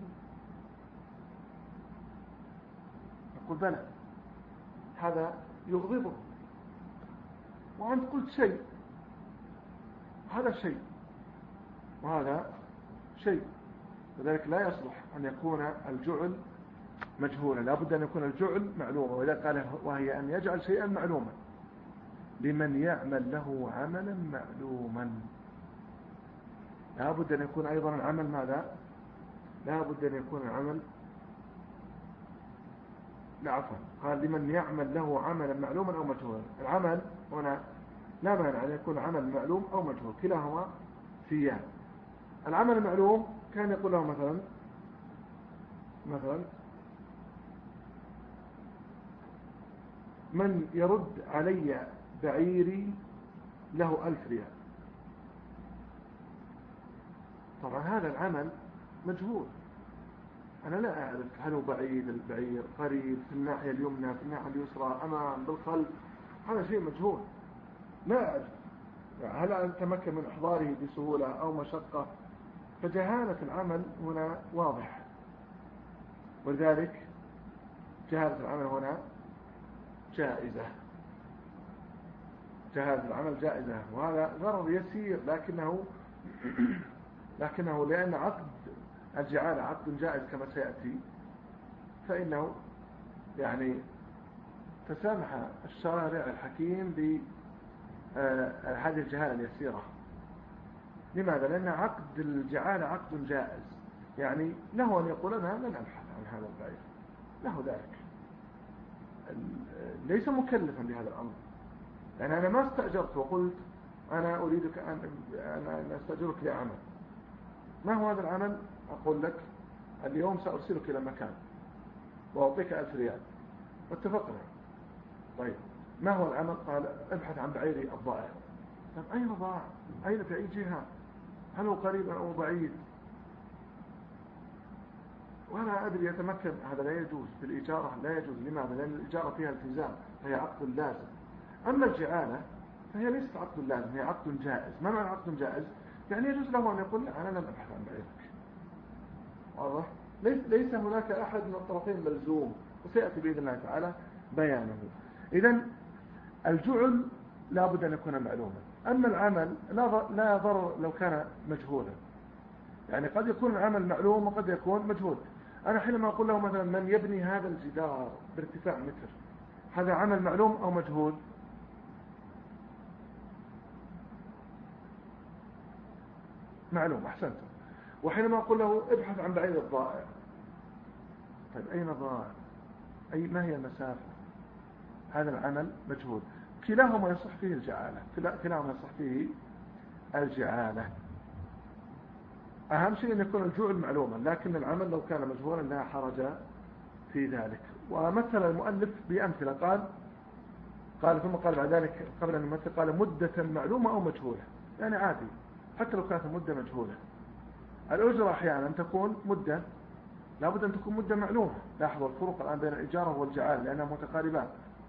Speaker 1: نقول بلى، هذا يغضبه، وأنت قلت شيء، هذا شيء وهذا شيء، وذلك لا يصلح أن يكون الجعل مجهولا، لا بد أن يكون الجعل معلوما. وإذا قال وهي أن يجعل شيئا معلوما لمن يعمل له عملا معلوما، لا بد أن يكون أيضا العمل ماذا؟ لا بد أن يكون العمل لا عفوا قال لمن يعمل له عملا معلوما أو مجهولا. العمل هنا لا مانع أن يكون عمل معلوم أو مجهول، كلاهما سيان. العمل المعلوم كان يقول له مثلا مثلا من يرد علي بعيري له ألف ريال. طبعا هذا العمل مجهول، أنا لا أعرف هل هو بعيد البعير قريب في الناحية اليمنى في الناحية اليسرى أمام بالخلف، هذا شيء مجهول لا أعرف هل أتمكن من إحضاره بسهولة أو مشقة. فجهالة العمل هنا واضح، ولذلك جهالة العمل هنا جائزة، جهالة العمل جائزة، وهذا غرض يسير لكنه لكنه لأن عقد الجعالة عقد جائز كما سيأتي، فإنه يعني تسامح الشارع الحكيم بهذه الجهالة اليسيرة. لماذا؟ لأن عقد الجعالة عقد جائز، يعني له أن يقول أنا لن أبحث عن هذا البعير، له ذلك، ليس مكلفا بهذا الأمر. يعني أنا ما استأجرت وقلت أنا أريدك أن أنا أستأجرك لعمل، ما هو هذا العمل؟ أقول لك اليوم سأرسلك إلى مكان وأعطيك ألف ريال، واتفقنا. طيب ما هو العمل؟ قال ابحث عن بعيري الضائع. طيب أين ضاع؟ أين في أي جهة؟ هل هو قريب أو بعيد؟ وأنا أدري يتمكن، هذا لا يجوز في الإجارة، لا يجوز. لماذا؟ لأن الإجارة فيها التزام، فهي عقد لازم. أما الجعالة فهي ليست عقد لازم، هي عقد جائز. ما معنى عقد جائز؟ يعني يجوز له أن يقول أنا لم أبحث عن بعيرك، واضح؟ ليس, ليس هناك أحد من الطرفين ملزوم، وسيأتي بإذن الله تعالى بيانه. إذن الجعل لا بد أن يكون معلوما. أما العمل لا يضر لو كان مجهولا، يعني قد يكون العمل معلوم وقد يكون مجهول. أنا حينما أقول له مثلا من يبني هذا الجدار بارتفاع متر، هذا عمل معلوم أو مجهول؟ معلوم، أحسنتم. وحينما أقول له ابحث عن بعيد الضائع، طيب أين ضائع؟ أي ما هي المسافة؟ هذا العمل مجهول. كلاهما يصح فيه الجعالة، كلاهما يصح فيه الجعالة. أهم شيء أن يكون الجعل معلوما، لكن العمل لو كان مجهولا لا حرج في ذلك. ومثل المؤلف بأمثلة، قال قال ثم قال بعد ذلك قبل أن يمثل قال مدة معلومة أو مجهولة، يعني عادي حتى لو كانت المدة مجهولة. الأجرة أحيانا تكون مدة لابد أن تكون مدة معلومة. لاحظوا الفرق الآن بين الإجارة والجعال لأنها متقاربان.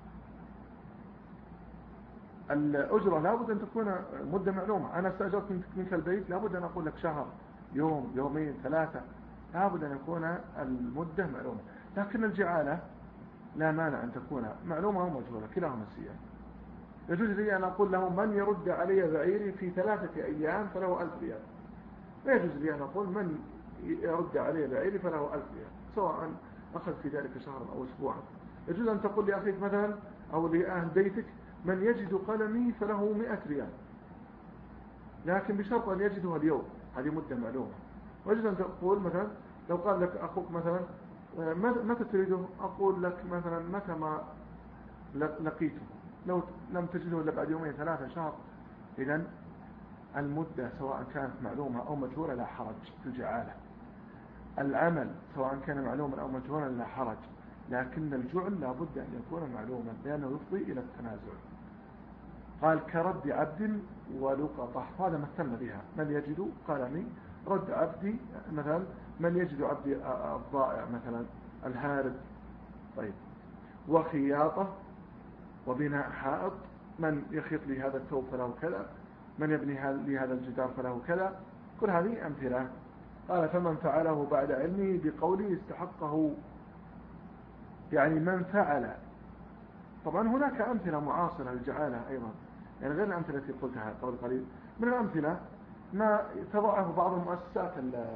Speaker 1: الأجرة لابد أن تكون مدة معلومة. أنا استأجرت منك البيت، لابد أن أقول لك شهر، يوم، يومين، ثلاثة، لابد أن يكون المدة معلومة. لكن الجعالة لا مانع أن تكون معلومة أو مجهولة، كلاهما سيئة. يجوز لي أن أقول له من يرد علي بعيري في ثلاثة أيام فله ألف ريال، لا يجوز لي أن أقول من يرد علي بعيري فله ألف ريال، سواء أخذ في ذلك شهرا أو أسبوعا. يجوز أن تقول لأخيك مثلا أو لأهل بيتك من يجد قلمي فله مئة ريال، لكن بشرط أن يجده اليوم، هذه مدة معلومة. ويجوز أن تقول مثلا لو قال لك أخوك مثلا متى تريده، أقول لك مثلا متى ما لقيته، لو لم تجده إلا بعد يومين ثلاثة شهر. إذن المدة سواء كانت معلومة أو مجهولة لا حرج في الجعالة. العمل سواء كان معلوما أو مجهولا لا حرج، لكن الجعل لا بد أن يكون معلوما لأنه يفضي إلى التنازع. قال كرد عبد ولقطة، هذا مثلنا بها. من يجد قلمي، رد عبدي مثلا من يجد عبدي الضائع مثلا الهارب. طيب وخياطة وبناء حائط، من يخيط لي هذا الثوب فله كذا، من يبني لي هذا الجدار فله كذا. كل هذه أمثلة. قال فمن فعله بعد علمه بقوله استحقه، يعني من فعل. طبعا هناك أمثلة معاصرة للجعالة أيضا، يعني غير الأمثلة التي قلتها قبل قليل. من الأمثلة ما تضعه بعض المؤسسات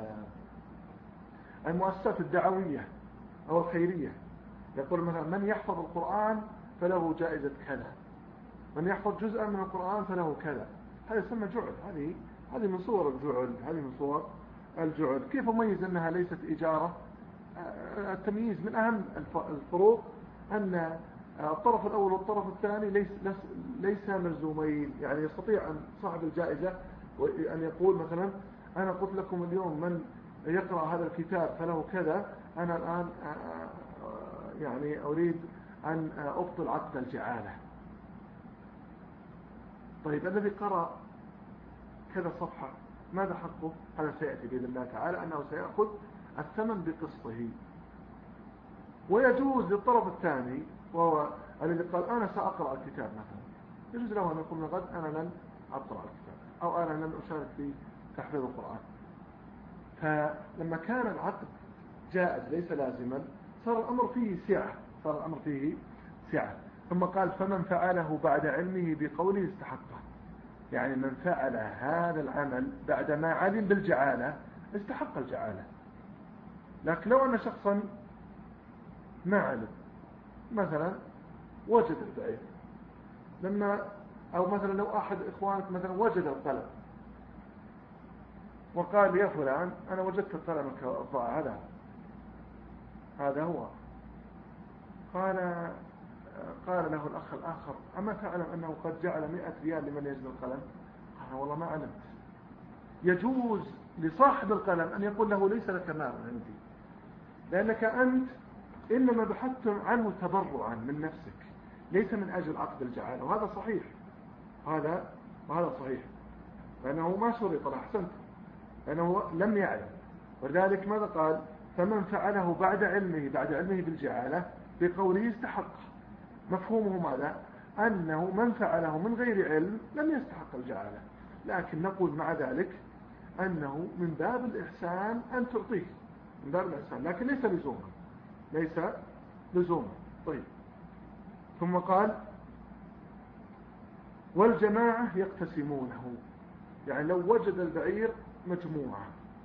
Speaker 1: المؤسسات الدعوية أو الخيرية، يقول مثلا من يحفظ القرآن فله جائزة كذا، من يحفظ جزءا من القرآن فله كذا. هذا يسمى جعل، هذه هذه من صور الجعل، هذه من صور الجعل. كيف أميز أنها ليست إجارة؟ التمييز من أهم الفروق أن الطرف الأول والطرف الثاني ليس ليس ملزومين، يعني يستطيع أن صاحب الجائزة أن يقول مثلا أنا قلت لكم اليوم من يقرأ هذا الكتاب فله كذا، أنا الآن يعني أريد أن أبطل عقد الجعالة. طيب الذي قرأ كذا صفحة ماذا حقه؟ هذا سيأتي بإذن الله تعالى أنه سيأخذ الثمن بقسطه. ويجوز للطرف الثاني وهو الذي قال أنا سأقرأ الكتاب مثلا، يجوز له أن يقول من غد أنا لن أقرأ الكتاب أو أنا لن أشارك في تحفيظ القرآن. فلما كان العقد جائز ليس لازما صار الأمر فيه سعة، صار الأمر فيه سعة. ثم قال فمن فعله بعد علمه بقوله استحقه، يعني من فعل هذا العمل بعد ما علم بالجعالة استحق الجعالة. لكن لو أن شخصا ما علم مثلا وجد البعير لما، أو مثلا لو أحد إخوانك مثلا وجد القلم وقال يا فلان أنا وجدت قلمك الضائع هذا هذا هو، قال قال له الأخ الآخر أما تعلم أنه قد جعل مئة ريال لمن يجد القلم؟ قال والله ما علمت. يجوز لصاحب القلم أن يقول له ليس لك مال عندي، لأنك أنت إنما بحثت عنه تبرعا من نفسك ليس من أجل عقد الجعالة، وهذا صحيح، هذا وهذا صحيح، لأنه ما شرط له، أحسنت، لأنه لم يعلم. ولذلك ماذا قال؟ فمن فعله بعد علمه بعد علمه بالجعالة بقوله استحق. مفهومه ماذا؟ أنه من فعله من غير علم لم يستحق الجعالة، لكن نقول مع ذلك أنه من باب الإحسان أن تعطيه، من باب الإحسان، لكن ليس لزوما، ليس لزوما. طيب ثم قال والجماعة يقتسمونه، يعني لو وجد البعير مجموعة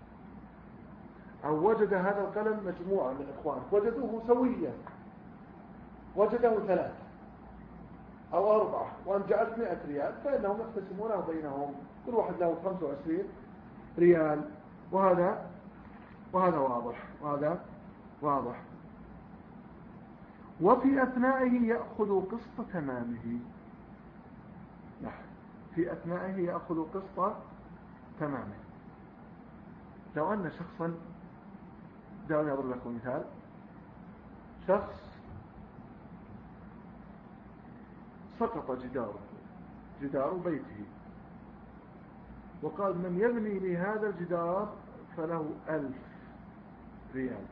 Speaker 1: أو وجد هذا القلم مجموعة من إخوانه وجدوه سويا، وجده ثلاثة أو أربعة وأن جعلت مئة ريال، فإنهم يقتسمونه بينهم، كل واحد له خمسة وعشرين ريال. وهذا وهذا واضح وهذا واضح. وفي أثنائه يأخذ قسط تمامه، في أثنائه يأخذ قسط تمامه. لو أن شخصا، دعوني أضرب لكم مثال، شخص سقط جداره جدار بيته وقال من يبني لي هذا الجدار فله ألف ريال.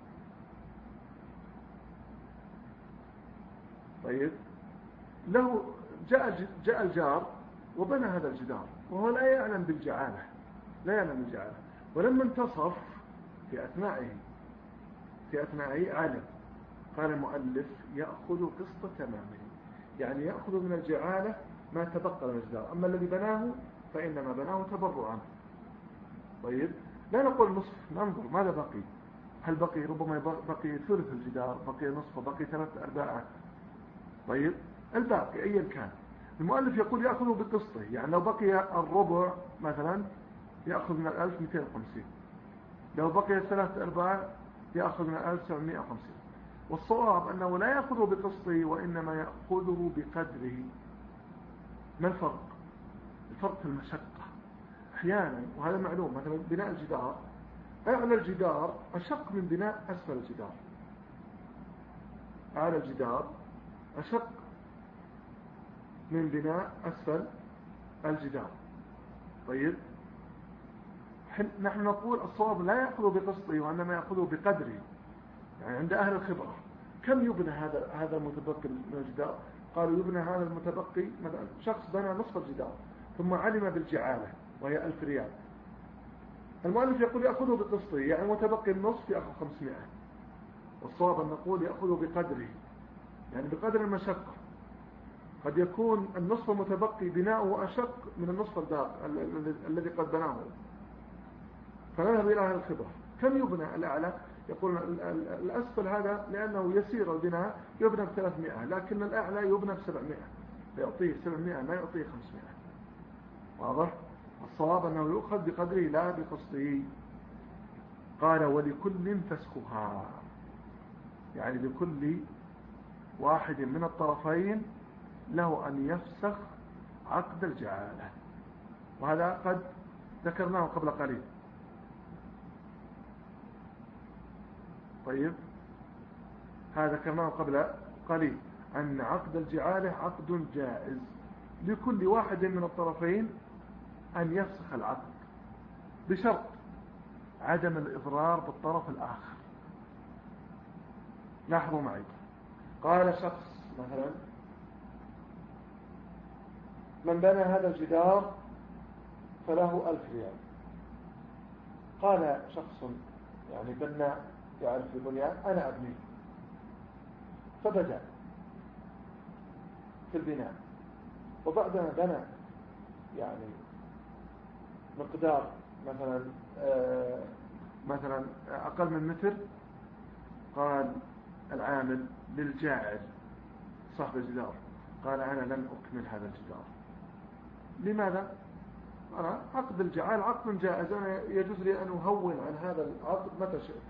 Speaker 1: طيب له جاء جاء الجار وبنى هذا الجدار وهو لا يعلم بالجعالة، لا يعلم بالجعالة، ولما انتصف في أثنائه في أثنائه علم. قال المؤلف يأخذ قسط تمامه، يعني يأخذ من الجعالة ما تبقى من الجدار، أما الذي بناه فإنما بناه تبرعا. طيب لا نقول نصف، ننظر ماذا بقي، هل بقي ربما بقي ثلث الجدار، بقي نصف، بقي ثلاثة أرباع. طيب الباقي أيا كان المؤلف يقول يأخذه بقسطه، يعني لو بقي الربع مثلا يأخذ من الألف مئتين وخمسين، لو بقي ثلاثة أرباع يأخذ من الألف سبعمائة وخمسين. والصواب أنه لا يأخذه بقسطه وإنما يأخذه بقدره. ما الفرق؟ الفرق في المشقة. أحيانا وهذا معلوم، مثلا بناء الجدار، أعلى الجدار أشق من بناء أسفل الجدار، أعلى الجدار أشق من بناء أسفل الجدار. طيب نحن نقول الصواب لا يأخذه بقسطه وإنما يأخذه بقدره، يعني عند أهل الخبرة كم يبنى هذا هذا المتبقي من الجدار؟ قالوا يبنى هذا المتبقي مثلا شخص بنى نصف الجدار ثم علم بالجعالة وهي ألف ريال، المؤلف يقول يأخذه بقسطه، يعني متبقي النصف يأخذ خمسمائة. والصواب أن نقول يأخذه بقدره، يعني بقدر المشقة. قد يكون النصف المتبقي بناؤه أشق من النصف الباقي الذي قد بناه. فنذهب إلى أهل الخبرة كم يبنى الأعلى؟ يقول الأسفل هذا لأنه يسير البناء يبنى بثلاثمائة، لكن الأعلى يبنى بسبعمائة، فيعطيه سبعمائة ما يعطيه خمسمائة. واضح؟ الصواب أنه يؤخذ بقدره لا بقسطه. قال ولكل فسخها، يعني لكل واحد من الطرفين له أن يفسخ عقد الجعالة، وهذا قد ذكرناه قبل قليل. طيب هذا ذكرناه قبل قليل أن عقد الجعالة عقد جائز لكل واحد من الطرفين أن يفسخ العقد بشرط عدم الإضرار بالطرف الآخر. لاحظوا معي، قال شخص مثلا من بنى هذا الجدار فله ألف ريال. قال شخص يعني بنى يعرف البنيان أنا أبني، فبدأ في البناء، وبعدما بنى يعني مقدار مثلا آه مثلا أقل من متر، قال العامل للجاعل صاحب الجدار قال أنا لن أكمل هذا الجدار. لماذا؟ أنا عقد الجعال عقد جائز، أنا يجوز لي أن أهون عن هذا العقد متى شئت.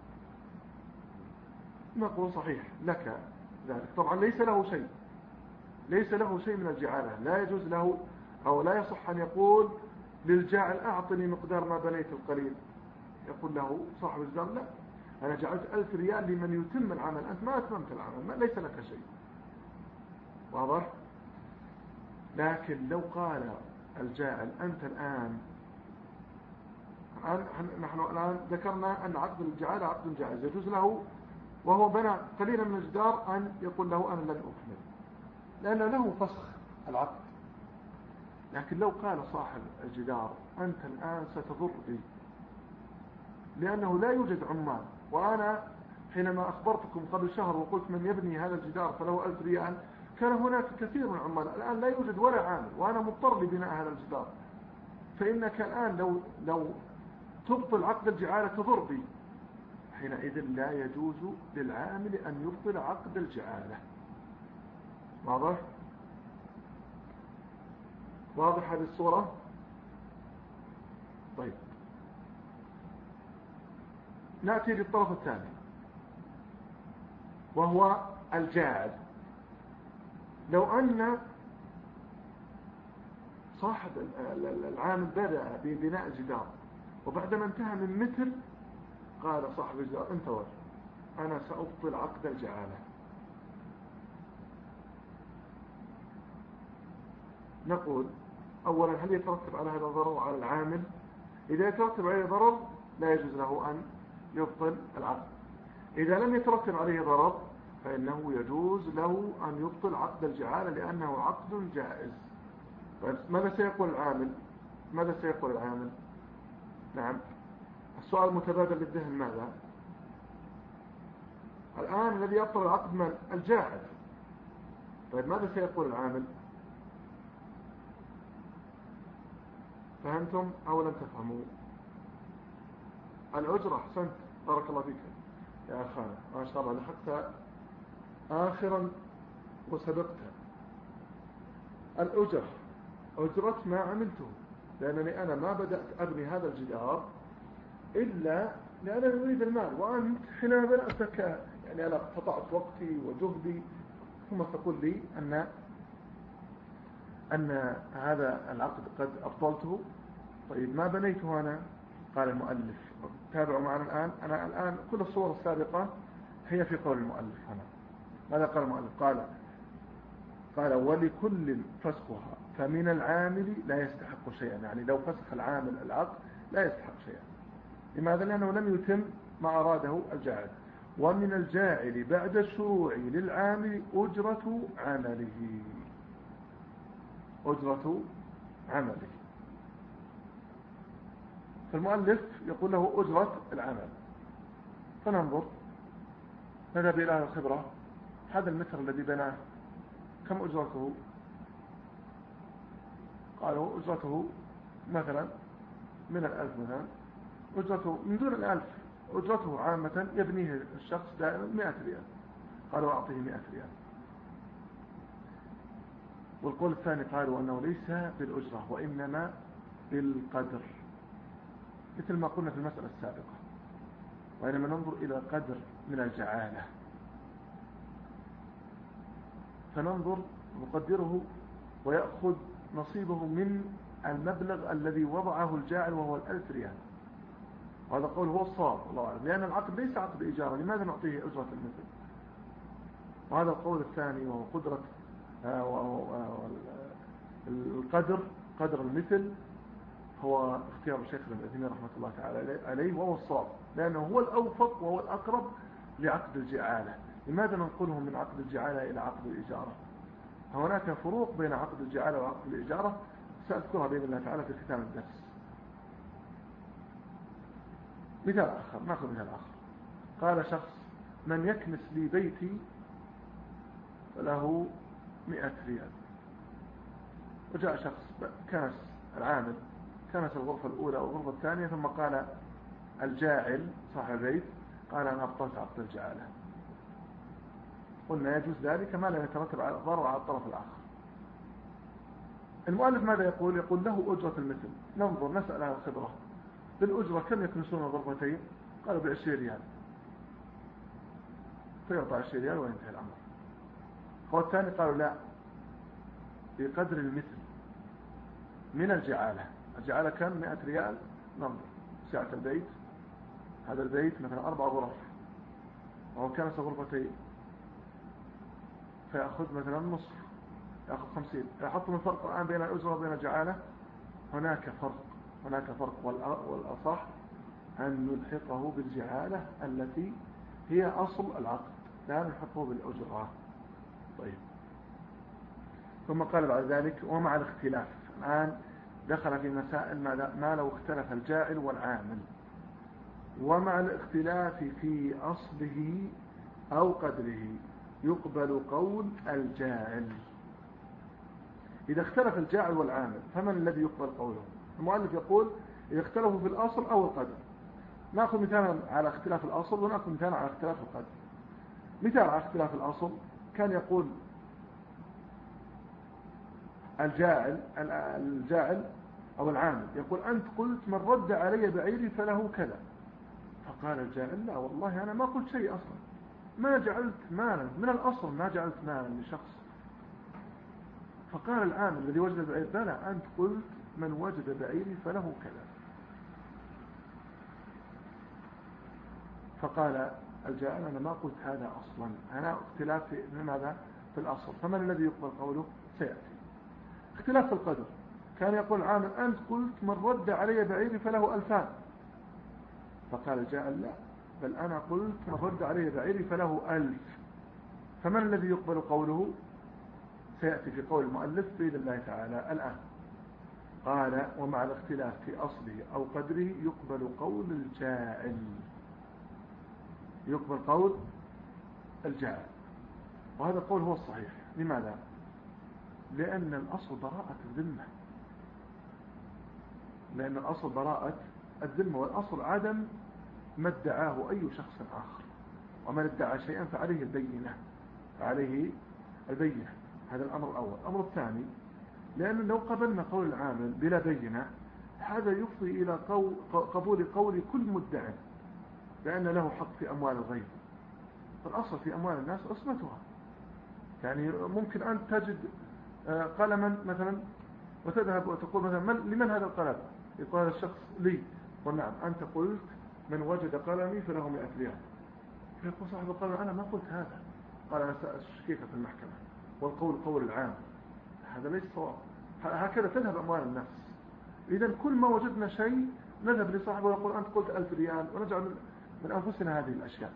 Speaker 1: نقول صحيح لك ذلك، طبعا ليس له شيء ليس له شيء من الجعالة، لا يجوز له أو لا يصح أن يقول للجاعل أعطني مقدار ما بنيت القليل. يقول له صاحب الجدار لا، أنا جعلت ألف ريال لمن يتم العمل، أنت ما أتممت العمل، ما ليس لك شيء. واضح؟ لكن لو قال الجاعل أنت الآن نحن الآن ذكرنا أن عقد الجعال عقد جائز يجوز له وهو بنى قليلا من الجدار أن يقول له أنا لن أكمل لأن له فسخ العقد. لكن لو قال صاحب الجدار أنت الآن ستضر بي لأنه لا يوجد عمال، وأنا حينما أخبرتكم قبل شهر وقلت من يبني هذا الجدار فله ألف ريال كان هناك كثير من العمال، الآن لا يوجد ولا عامل وأنا مضطر لبناء هذا الجدار، فإنك الآن لو لو تبطل عقد الجعالة تضر بي، حينئذ لا يجوز للعامل أن يبطل عقد الجعالة. واضح؟ واضح هذه الصورة؟ طيب، نأتي للطرف الثاني وهو الجاعل. لو أن صاحب العامل بدأ ببناء الجدار وبعدما انتهى من متر قال صاحب الجدار انتظر أنا سأبطل عقد الجعالة، نقول أولا هل يترتب على هذا ضرر على العامل؟ إذا يترتب عليه ضرر لا يجوز له أن يبطل العقد. إذا لم يترتب عليه ضرر فإنه يجوز له أن يبطل عقد الجعالة لأنه عقد جائز. ماذا سيقول العامل؟ ماذا سيقول العامل؟ نعم، السؤال المتبادل للذهن ماذا؟ الآن الذي يبطل العقد من؟ الجاعل. طيب ماذا سيقول العامل؟ فهمتم أو لم تفهموا؟ الأجرة. أحسنت، بارك الله فيك يا أخانا، ما شاء الله لحقت آخرا وسبقت. الأجرة أجرة ما عملته، لأنني أنا ما بدأت أبني هذا الجدار إلا لأنني أريد المال، وأنت حينما بدأتك يعني أنا قطعت وقتي وجهدي، ثم تقول لي أن أن هذا العقد قد أبطلته. طيب ما بنيته أنا؟ قال المؤلف، تابعوا معنا الآن، أنا الآن كل الصور السابقة هي في قول المؤلف هنا. ماذا قال المؤلف؟ قال قال ولكل فسخها، فمن العامل لا يستحق شيئا، يعني لو فسخ العامل العقد لا يستحق شيئا. لماذا؟ لأنه لم يتم ما أراده الجاعل. ومن الجاعل بعد الشروع للعامل أجرة عمله، أجرة عمله. فالمؤلف يقول له أجرة العمل. فننظر نذهب إلى الخبرة، هذا المتر الذي بناه كم أجرته؟ قالوا أجرته مثلا من الألف، مثلا أجرته من دون الألف، أجرته عامة يبنيه الشخص دائما مئة ريال، قالوا أعطيه مئة ريال. والقول الثاني قالوا أنه ليس بالأجرة وإنما بالقدر، مثل ما قلنا في المسألة السابقة، وإنما ننظر إلى قدر من الجعالة فننظر نقدره ويأخذ نصيبه من المبلغ الذي وضعه الجاعل وهو الألف ريال. وهذا قول هو الصواب والله أعلم، لأن العقد ليس عقد إيجار، لماذا نعطيه أجرة المثل؟ وهذا القول الثاني وهو قدرة القدر، قدر المثل، هو اختيار الشيخ ابن عثيمين رحمة الله تعالى عليه، وهو الصواب لأنه هو الأوفق وهو الأقرب لعقد الجعالة. لماذا ننقله من عقد الجعالة إلى عقد الإجارة؟ هناك فروق بين عقد الجعالة وعقد الإجارة سأذكرها بإذن الله تعالى في ختام الدرس. مثال آخر، نأخذ مثال آخر. قال شخص من يكنس لي بيتي فله مئة ريال، وجاء شخص كنس العامل كنس الغرفة الأولى والغرفة الثانية، ثم قال الجاعل صاحب البيت قال أنا أبطلت عقد الجعالة. قلنا يجوز ذلك ما لا يترتب على ضرر على الطرف الآخر. المؤلف ماذا يقول؟ يقول له أجرة المثل. ننظر نسأل عن الخبرة، بالأجرة كم يكنسون الغرفتين؟ قالوا بعشرين ريال، فيعطى عشرين ريال وينتهي الأمر. هو الثاني قالوا لا، بقدر المثل من الجعالة. الجعالة كم؟ مئة ريال. ننظر سعة البيت، هذا البيت مثلا أربع غرف وهو كنس غرفتين، فيأخذ مثلا نصف، يأخذ خمسين. يحط من فرق الآن بين الأجرة وبين الجعالة؟ هناك فرق، هناك فرق، والأصح أن نلحقه بالجعالة التي هي أصل العقد، لا نلحقه بالأجرة. طيب، ثم قال بعد ذلك ومع الاختلاف. الآن دخل في مسائل ما لو اختلف الجاعل والعامل، ومع الاختلاف في أصله أو قدره. يقبل قول الجاعل. إذا اختلف الجاعل والعامل فمن الذي يقبل قوله؟ المؤلف يقول إذا اختلفوا في الأصل أو القدر. نأخذ مثالا على اختلاف الأصل ونأخذ مثالا على اختلاف القدر. مثال على اختلاف الأصل كان يقول الجاعل الجاعل أو العامل يقول أنت قلت من رد علي بعيري فله كذا. فقال الجاعل لا والله أنا ما قلت شيء أصلا، ما جعلت مالا من الأصل، ما جعلت مالا لشخص. فقال العامل الذي وجد البعير بلى أنت قلت من وجد بعيري فله كذا. فقال الجاعل أنا ما قلت هذا أصلا، أنا اختلاف في ماذا في الأصل، فمن الذي يقبل قوله؟ سيأتي. اختلاف في القدر كان يقول العامل أنت قلت من رد علي بعيري فله ألفان. فقال الجاعل لا بل أنا قلت من رد علي بعيري فله ألف، فمن الذي يقبل قوله؟ سيأتي في قول المؤلف بإذن الله تعالى الآن. قال ومع الاختلاف في أصله أو قدره يقبل قول الجاعل، يقبل قول الجاعل. وهذا القول هو الصحيح. لماذا؟ لأن الأصل براءة الذمة، لأن الأصل براءة الذمة، والأصل عدم ما ادعاه أي شخص آخر، ومن ادعى شيئا فعليه البينة، فعليه البينة. هذا الأمر الأول. الأمر الثاني لأن لو قبلنا قول العامل بلا بينة هذا يفضي إلى قبول قول كل مدعي لأن له حق في أموال الغير. فالأصل في أموال الناس عصمتها. يعني ممكن أن تجد قلما مثلا وتذهب وتقول مثلا من لمن هذا القلم؟ يقول هذا الشخص لي. ونعم أنت قلت من وجد قلمي فله مئة ريال. فيقول صاحب القلم أنا ما قلت هذا. قال أنا سأشكيك في المحكمة والقول قول العام. هذا ليس صواب. هكذا تذهب أموال الناس. إذا كل ما وجدنا شيء نذهب لصاحبه ونقول أنت قلت ألف ريال ونجعل من أنفسنا هذه الأشياء.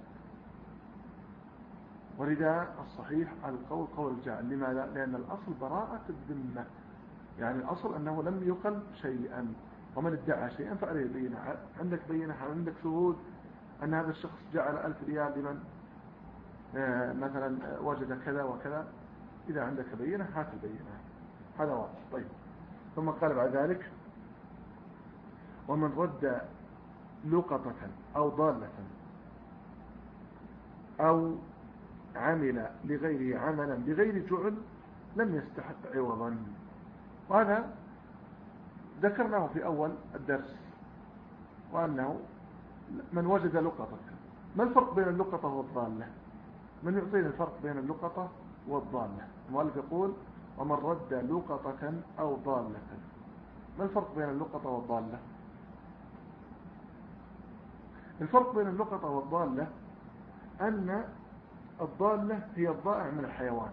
Speaker 1: ولذا الصحيح القول قول الجاعل. لماذا؟ لأن الأصل براءة الذمة، يعني الأصل أنه لم يقل شيئا، ومن ادعى شيئا فعليه بينة. عندك بينة، عندك شهود أن هذا الشخص جعل ألف ريال لمن آه مثلا وجد كذا وكذا. إذا عندك بينة هات البينة. هذا واضح. طيب ثم قال بعد ذلك ومن رد لقطة أو ضالة أو عمل لغيره عملا بغير جعل لم يستحق عوضا. وهذا ذكرناه في أول الدرس، وأنه من وجد لقطة. ما الفرق بين اللقطة والضالة؟ من يعطينا الفرق بين اللقطة والضالة؟ المؤلف يقول ومن رد لقطة أو ضالة. ما الفرق بين اللقطة والضالة؟ الفرق بين اللقطة والضالة أن الضالة هي الضائع من الحيوان،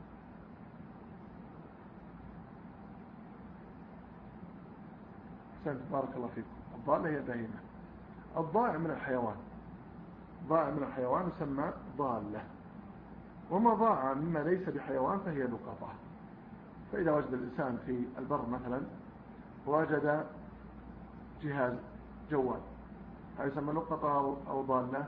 Speaker 1: سنت بارك الله فيكم. الضالة هي بهيمة. الضائع من الحيوان، ضائع من الحيوان يسمى ضالة. وما ضاع مما ليس بحيوان فهي لقطة. فإذا وجد الإنسان في البر مثلا وجد جهاز جوال، هل يسمى لقطة أو ضالة؟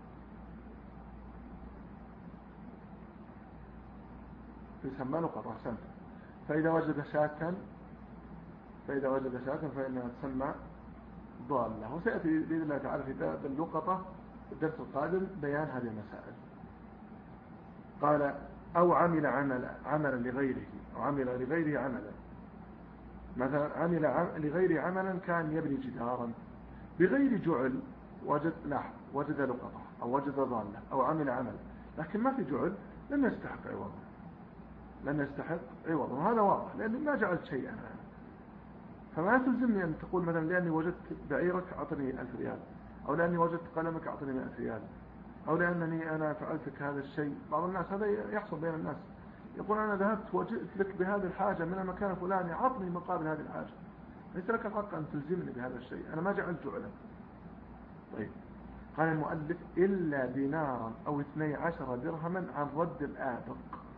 Speaker 1: يسمى لقطة. أحسنت. فإذا وجد شاة فإذا وجد شاة فإنها تسمى ضالة. وسيأتي بإذن الله تعالى في باب اللقطة في الدرس القادم بيان هذه المسائل. قال أو عمل عمل عملا لغيره، أو عمل لغيره عملا. مثلا عمل لغيره عملا كان يبني جدارا بغير جعل، وجد لاحظ وجد لقطة أو وجد ضالة أو عمل عمل لكن ما في جعل، لم يستحق عوضا، لن يستحق عوضا. وهذا واضح لأنه ما جعلت شيئا. فما تلزمني أن تقول مثلا لأني وجدت بعيرك أعطني ألف ريال، أو لأني وجدت قلمك أعطني مئة ريال، أو لأنني أنا فعلتك هذا الشيء. بعض الناس هذا يحصل بين الناس، يقول أنا ذهبت وجئت لك بهذه الحاجة من المكان الفلاني أعطني مقابل هذه الحاجة. ليس لك الحق أن تلزمني بهذا الشيء، أنا ما جعلت جعلا. طيب قال المؤلف إلا دينارا أو اثني عشر درهما عن رد الآبق.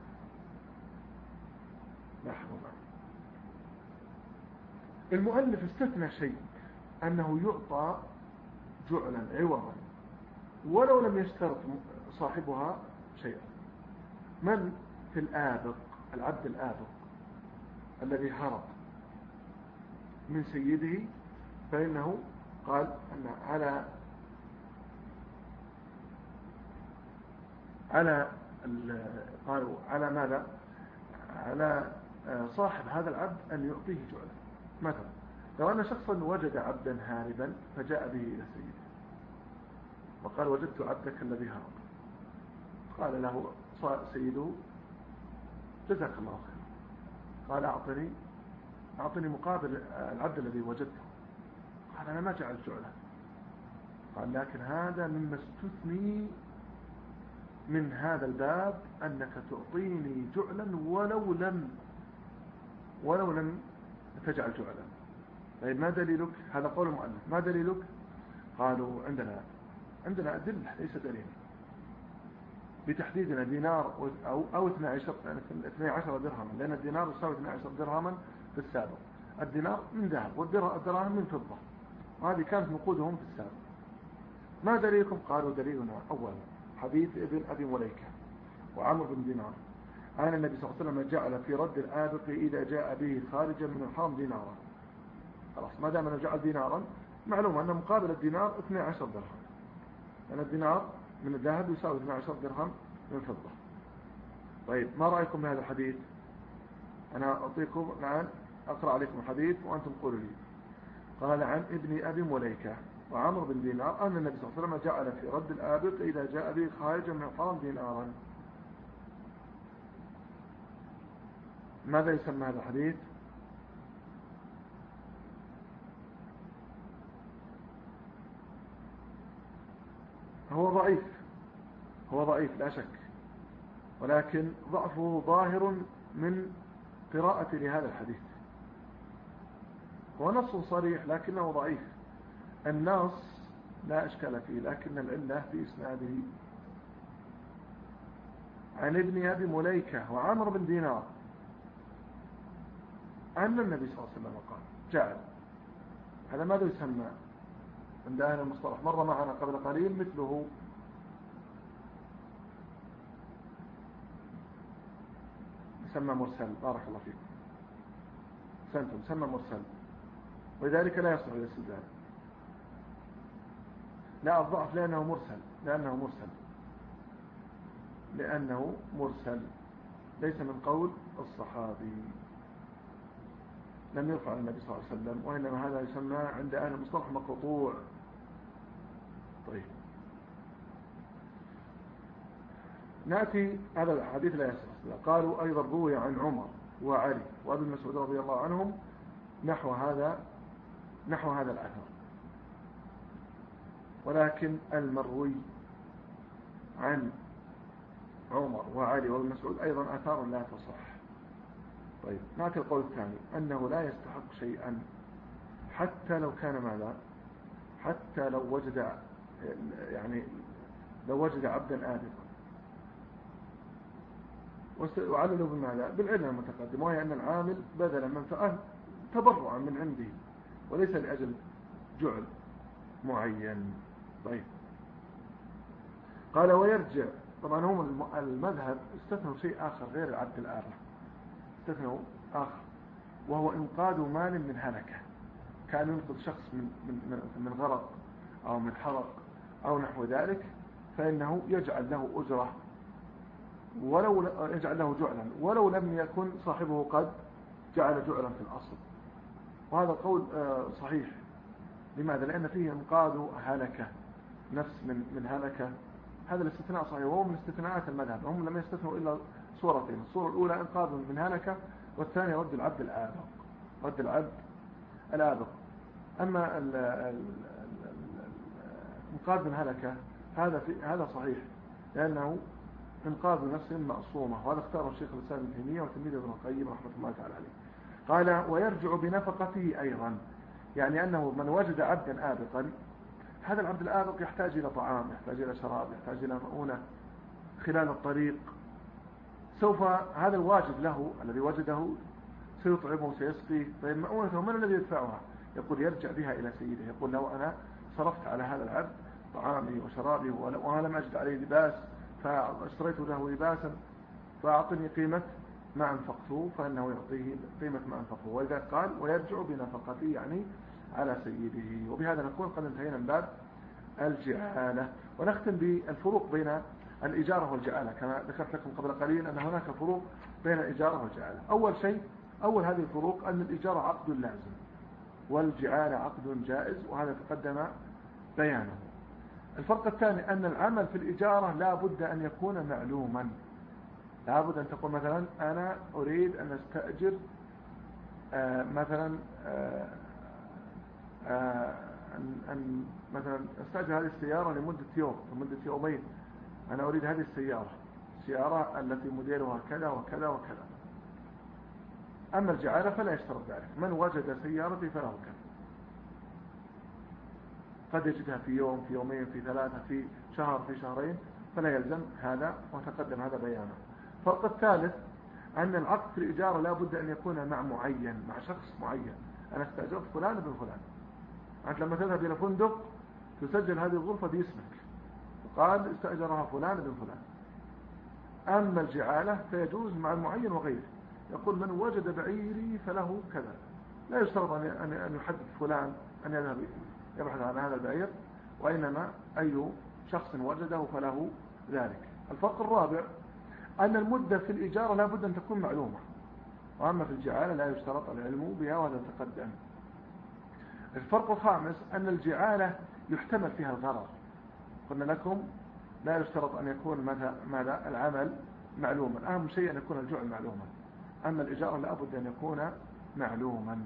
Speaker 1: لاحظوا المؤلف استثنى شيء، أنه يعطى جعلا عوضا ولو لم يشترط صاحبها شيئا. من في الآبق، العبد الآبق الذي هرب من سيده، فإنه قال أن على على قالوا على ماذا؟ على صاحب هذا العبد أن يعطيه جعلا. مثلا لو أن شخصا وجد عبدا هاربا فجاء به إلى سيده وقال وجدت عبدك الذي هرب، قال له سيده جزاك الله خير، قال أعطني أعطني مقابل العبد الذي وجدته، قال أنا ما جعلت جعلا، قال لكن هذا مما استثني من هذا الباب أنك تعطيني جعلا ولو لم ولو لم تجعل جعلا. طيب ما دليلك؟ هذا قول المؤلف، ما دليلك؟ قالوا عندنا عندنا أدلة ليس دليل بتحديدنا دينار أو أو اثني عشر اثني عشر درهما، لأن الدينار يساوي اثني عشر درهما في السابق. الدينار من ذهب والدراهم من فضة، وهذه كانت نقودهم في السابق. ما دليلكم؟ قالوا دليلنا أولا حديث ابن أبي مليكة وعمر بن دينار أن النبي صلى الله عليه وسلم جعل في رد الآبق إذا جاء به خارجا من الحرم دينارا. خلاص ما دام أنه جعل دينارا معلوم أن مقابل الدينار اثني عشر درهم، لأن الدينار من الذهب يساوي اثني عشر درهم من فضة. طيب ما رأيكم بهذا الحديث؟ أنا أعطيكم الآن أقرأ عليكم الحديث وأنتم قولوا لي. قال عن ابن أبي مليكة وعمر بن دينار أن النبي صلى الله عليه وسلم جعل في رد الآبق إذا جاء به خارجا من الحرم دينارا. ماذا يسمى هذا الحديث؟ هو ضعيف، هو ضعيف لا شك، ولكن ضعفه ظاهر من قراءة لهذا الحديث. هو نص صريح لكنه ضعيف. النص لا إشكال فيه، لكن العلة في إسناده. عن ابن أبي مليكة وعمر بن دينار أن النبي صلى الله عليه وسلم قال جعل، هذا ماذا يسمى عند أهل المصطلح؟ مر معنا قبل قليل مثله، يسمى مرسل. بارك الله فيكم، سنتم يسمى مرسل، ولذلك لا يصلح الاستدلال. لا الضعف لأنه مرسل، لأنه مرسل لأنه مرسل ليس من قول الصحابي، لم يرفع النبي صلى الله عليه وسلم، وإنما هذا يسمى عند أهل المصطلح مقطوع. طيب نأتي هذا الحديث لا يصح. قالوا أيضا روي عن عمر وعلي وابن مسعود رضي الله عنهم نحو هذا نحو هذا الأثر، ولكن المروي عن عمر وعلي وابن مسعود أيضا آثار لا تصح. طيب نأتي القول الثاني أنه لا يستحق شيئا حتى لو كان ماذا، حتى لو وجد يعني لو وجد عبدا آبقا، وعللوا بماذا؟ بالعلم المتقدم، وهي أن العامل بذل منفعة تبرعا من عنده وليس لأجل جعل معين. طيب قال ويرجع، طبعا هم المذهب استثنوا شيء آخر غير العبد الآبق، استثنوا آخر وهو إنقاذ مال من هلكة، كان ينقذ شخص من, من, من غرق أو من حرق أو نحو ذلك، فإنه يجعل له أجرة ولو يجعل له جعلا ولو لم يكن صاحبه قد جعل جعلا في الأصل. وهذا قول صحيح. لماذا؟ لأن فيه إنقاذ هلكة، نفس من من هلكة. هذا الاستثناء صحيح، وهو من استثناءات المذهب. هم لم يستثنوا إلا صورتين، الصورة الأولى إنقاذ من هلكة، والثانية رد العبد الآبق، رد العبد الآبق. أما إنقاذ من هلكة هذا في هذا صحيح، لأنه إنقاذ نفس معصومة، وهذا اختاره الشيخ الإسلام ابن تيمية وتلميذه ابن القيم رحمة الله تعالى عليه. قال ويرجع بنفقته أيضا، يعني أنه من وجد عبدا آبقا، هذا العبد الآبق يحتاج إلى طعام، يحتاج إلى شراب، يحتاج إلى مؤونة خلال الطريق، سوف هذا الواجد له الذي وجده سيطعمه وسيسقيه. طيب مؤونته من الذي يدفعها؟ يقول يرجع بها إلى سيده، يقول لو أنا صرفت على هذا العبد طعامي وشرابي وأنا لم أجد عليه لباس فاشتريت له لباسا فأعطني قيمة ما أنفقته، فإنه يعطيه قيمة ما أنفقته. وإذا قال ويرجع بنفقته يعني على سيده. وبهذا نكون قد انتهينا من باب الجعالة. ونختم بالفروق بين الإجارة والجعالة. كما ذكرت لكم قبل قليل أن هناك فروق بين الإجارة والجعالة. أول شيء أول هذه الفروق أن الإجارة عقد لازم والجعالة عقد جائز، وهذا تقدم بيانه. الفرق الثاني أن العمل في الإجارة لا بد أن يكون معلوما. لا بد أن تقول مثلا أنا أريد أن أستأجر آه مثلا آه آه أن, أن مثلا أستأجر هذه السيارة لمدة يوم لمدة يومين. أنا أريد هذه السيارة السيارة التي موديلها كذا وكذا وكذا. أما الجعالة فلا يشترط ذلك، من وجد سيارتي فله كذا. قد يجدها في يوم، في يومين، في ثلاثة، في شهر، في شهرين، فلا يلزم هذا، وتقدم هذا بيانه. الفرق الثالث أن العقد في الإجارة لا بد أن يكون مع معين، مع شخص معين. أنا استأجرت فلان بن فلان. أنت لما تذهب إلى فندق تسجل هذه الغرفة باسمك، قال استأجرها فلان بن فلان. أما الجعالة فيجوز مع المعين وغيره، يقول من وجد بعيري فله كذا. لا يشترط أن يحدد فلان أن يذهب يبحث عن هذا البعير، وإنما أي شخص وجده فله ذلك. الفرق الرابع أن المدة في الإجارة لا بد أن تكون معلومة، وأما في الجعالة لا يشترط العلم بها، وهذا تقدم. الفرق الخامس أن الجعالة يحتمل فيها الغرر. قلنا لكم لا يشترط أن يكون ماذا العمل معلوما، أهم شيء أن يكون الجعل معلوما. أما الإجارة لا بد أن يكون معلوما.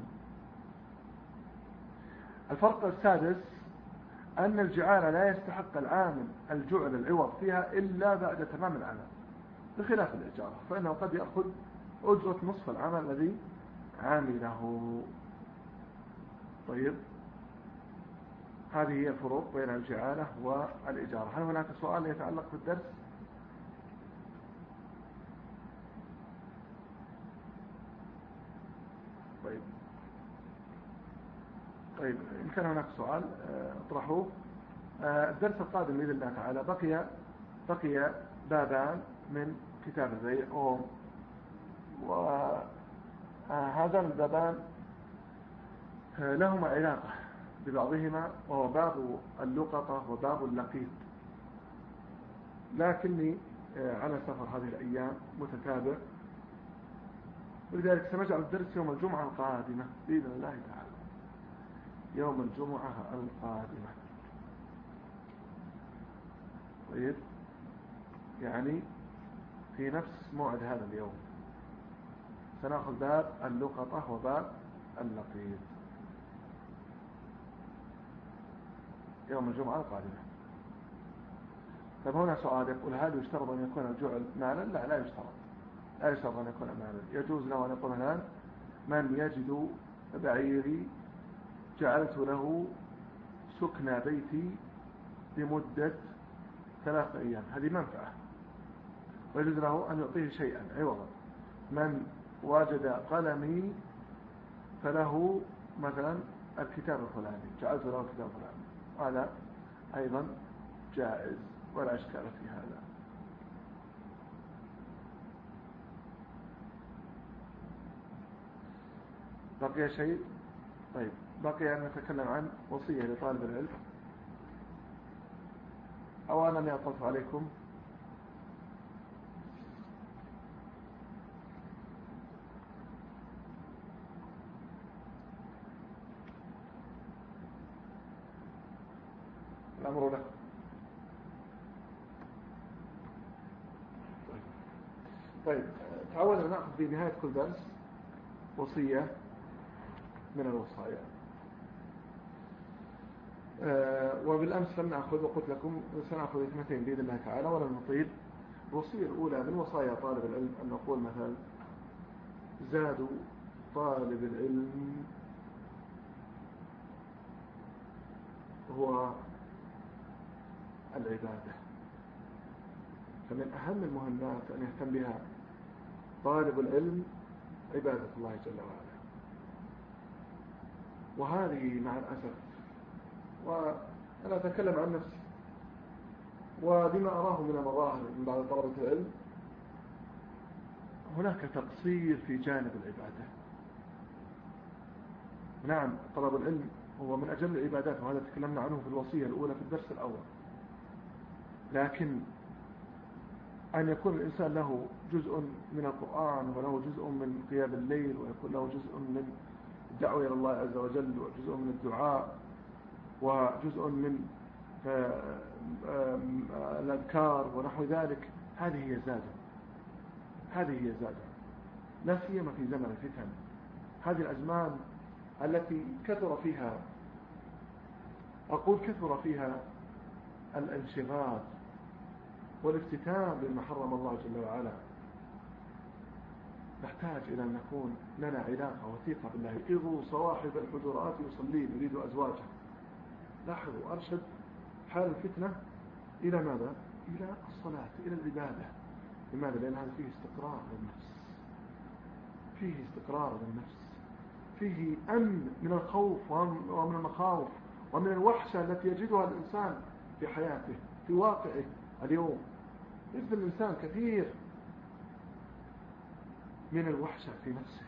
Speaker 1: الفرق السادس أن الجعالة لا يستحق العامل الجعل العوض فيها إلا بعد تمام العمل، بخلاف الإجارة فإنه قد يأخذ أجرة نصف العمل الذي عامله. طيب، هذه هي الفروق بين الجعالة والإجارة. هل هناك سؤال يتعلق بالدرس؟ طيب طيب إن كان هناك سؤال اطرحوه. الدرس القادم بإذن الله تعالى بقي بقي بابان من كتاب البيع، وهذا البابان لهما علاقة ببعضهما، وهو باب اللقطة وباب اللقيط. لكني على سفر هذه الأيام متتابع، ولذلك سنجعل الدرس يوم الجمعة القادمة بإذن الله تعالى، يوم الجمعة القادمة. طيب، يعني في نفس موعد هذا اليوم سنأخذ باب اللقطة وباب اللقيط يوم الجمعة القادمة. طيب، هنا سؤال يقول هل يشترط أن يكون الجعل مالا؟ لا لا يشترط لا يشترط أن يكون مالا. يجوز له أن يقول الآن من يجد بعيري جعلت له سكن بيتي لمدة ثلاثة أيام، هذه منفعة، ويجوز له أن يعطيه شيئا عوضا. من وجد قلمي فله مثلا الكتاب الفلاني، جعلت له الكتاب الفلاني، هذا أيضا جائز ولا إشكال في هذا. بقي شيء؟ طيب، بقي أن نتكلم عن وصية لطالب العلم. أو أنا أطلت عليكم؟ الأمر لك. طيب, طيب. تعودنا نأخذ في نهاية كل درس وصية من الوصايا. أه وبالأمس لم نأخذ، وقلت لكم سنأخذ اثنتين بإذن الله تعالى ولا نطيل. الوصية الأولى من وصايا طالب العلم أن نقول مثلا زاد طالب العلم هو العبادة. فمن أهم المهمات أن يهتم بها طالب العلم عبادة الله جل وعلا. وهذه مع الأسف، وأنا أتكلم عن نفسي وبما أراه من المظاهر من بعض طلبة العلم، هناك تقصير في جانب العبادة. نعم، طلب العلم هو من أجل العبادات، وهذا تكلمنا عنه في الوصية الأولى في الدرس الأول، لكن أن يكون الإنسان له جزء من القرآن وله جزء من قيام الليل ويكون له جزء من الدعوة إلى الله عز وجل وجزء من الدعاء وجزء من الأذكار ونحو ذلك، هذه هي زادة، هذه هي زادة، لا سيما في زمن الفتن، هذه الأزمان التي كثر فيها، أقول كثر فيها الانشغال والافتتان بما حرم الله جل وعلا. نحتاج إلى أن نكون لنا علاقة وثيقة بالله. إذوا صواحب الحجرات يصلين يريد أزواجه. لاحظوا، أرشد حال الفتنة إلى ماذا؟ إلى الصلاة، إلى العبادة. لماذا؟ لأن هذا فيه استقرار للنفس، فيه استقرار للنفس، فيه أمن من الخوف ومن المخاوف ومن الوحشة التي يجدها الإنسان في حياته في واقعه اليوم. يجد الإنسان كثير من الوحشة في نفسه،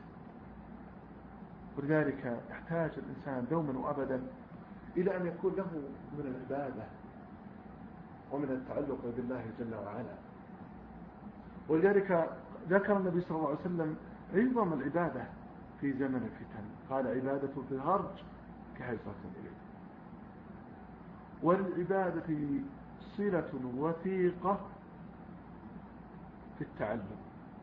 Speaker 1: ولذلك يحتاج الإنسان دوما وأبدا إلى أن يكون له من العبادة ومن التعلق بالله جل وعلا. ولذلك ذكر النبي صلى الله عليه وسلم عظم العبادة في زمن الفتن، قال عبادة في الهرج كهيصة إليه. والعبادة صلة وثيقة في التعلم.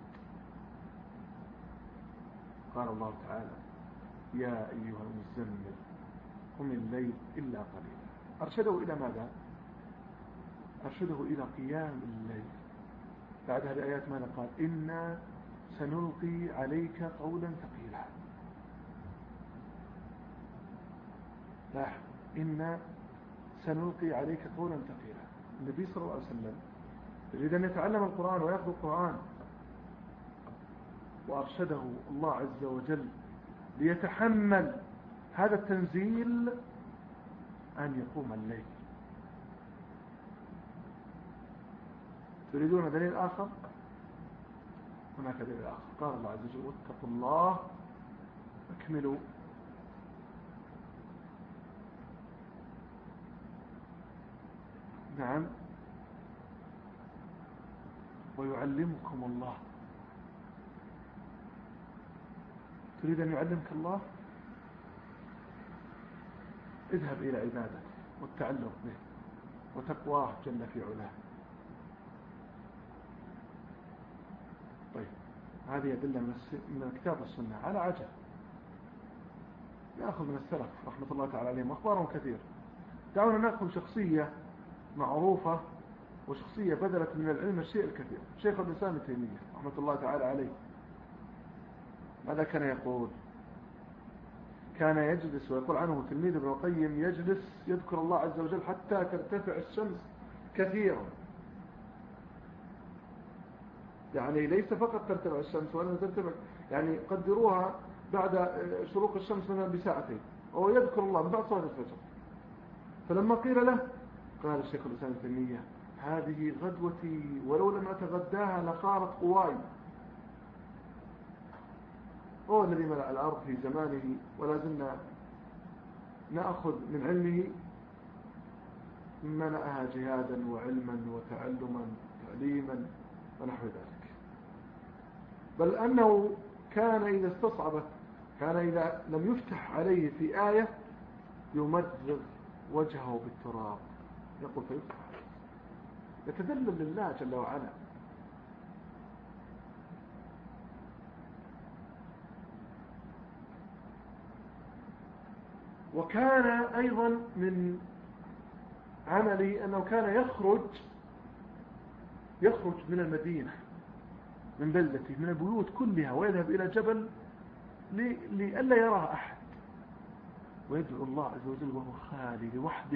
Speaker 1: قال الله تعالى يا أيها المزمل قم الليل إلا قليلا. أرشده إلى ماذا؟ أرشده إلى قيام الليل. بعد هذه الآيات ماذا قال؟ إنا سنلقي عليك قولا ثقيلا. لاحظ، إنا سنلقي عليك قولا ثقيلا. النبي صلى الله عليه وسلم يريد أن يتعلم القرآن ويأخذ القرآن، وأرشده الله عز وجل ليتحمل هذا التنزيل أن يقوم الليل. تريدون دليل آخر؟ هناك دليل آخر. قال الله عز وجل واتقوا الله اكملوا نعم ويعلمكم الله. تريد أن يعلمك الله؟ اذهب إلى عبادته والتعلق به وتقواه جل في علاه. طيب، هذه أدلة من الكتاب والسنة على عجل. نأخذ من السلف رحمة الله تعالى عليهم أخبارهم كثير. دعونا نأخذ شخصية معروفة وشخصية بذلت من العلم الشيء الكثير. شيخ الإسلام ابن تيمية رحمة الله تعالى عليه، ماذا كان يقول؟ كان يجلس، ويقول عنه تلميذ ابن القيم يجلس يذكر الله عز وجل حتى ترتفع الشمس كثيرا. يعني ليس فقط ترتفع الشمس، وأنها ترتفع يعني قدروها بعد شروق الشمس منها بساعتين، وهو يذكر الله من بعد صلاة الفجر. فلما قيل له قال الشيخ الإسلام ابن تيمية هذه غدوتي ولو لم أتغداها لخارت قواي. هو الذي ملأ الأرض في زمانه، ولا زلنا نأخذ من علمه ملأها جهادا وعلما وتعلما تعليما ونحو ذلك. بل أنه كان إذا استصعبت، كان إذا لم يفتح عليه في آية يمرغ وجهه بالتراب، يقول فيفتح عليه، يتذلل لله جل وعلا. وكان أيضا من عمله أنه كان يخرج يخرج من المدينة، من بلدته، من البيوت كلها، ويذهب إلى جبل لئلا يراه أحد، ويدعو الله عز وجل وهو خالي لوحده.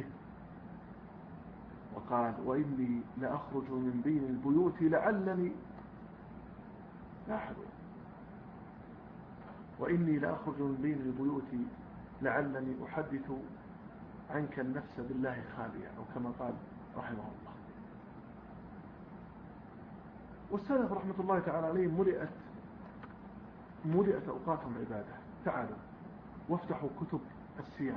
Speaker 1: وقال وإني لأخرج من بين البيوت لعلني لاحظوا وإني لأخرج من بين البيوت لعلني أحدث عنك النفس بالله خاليا، أو كما قال رحمه الله. والسلف رحمة الله تعالى عليهم ملئت ملئت أوقاتهم عبادة. تعالوا وافتحوا كتب السير.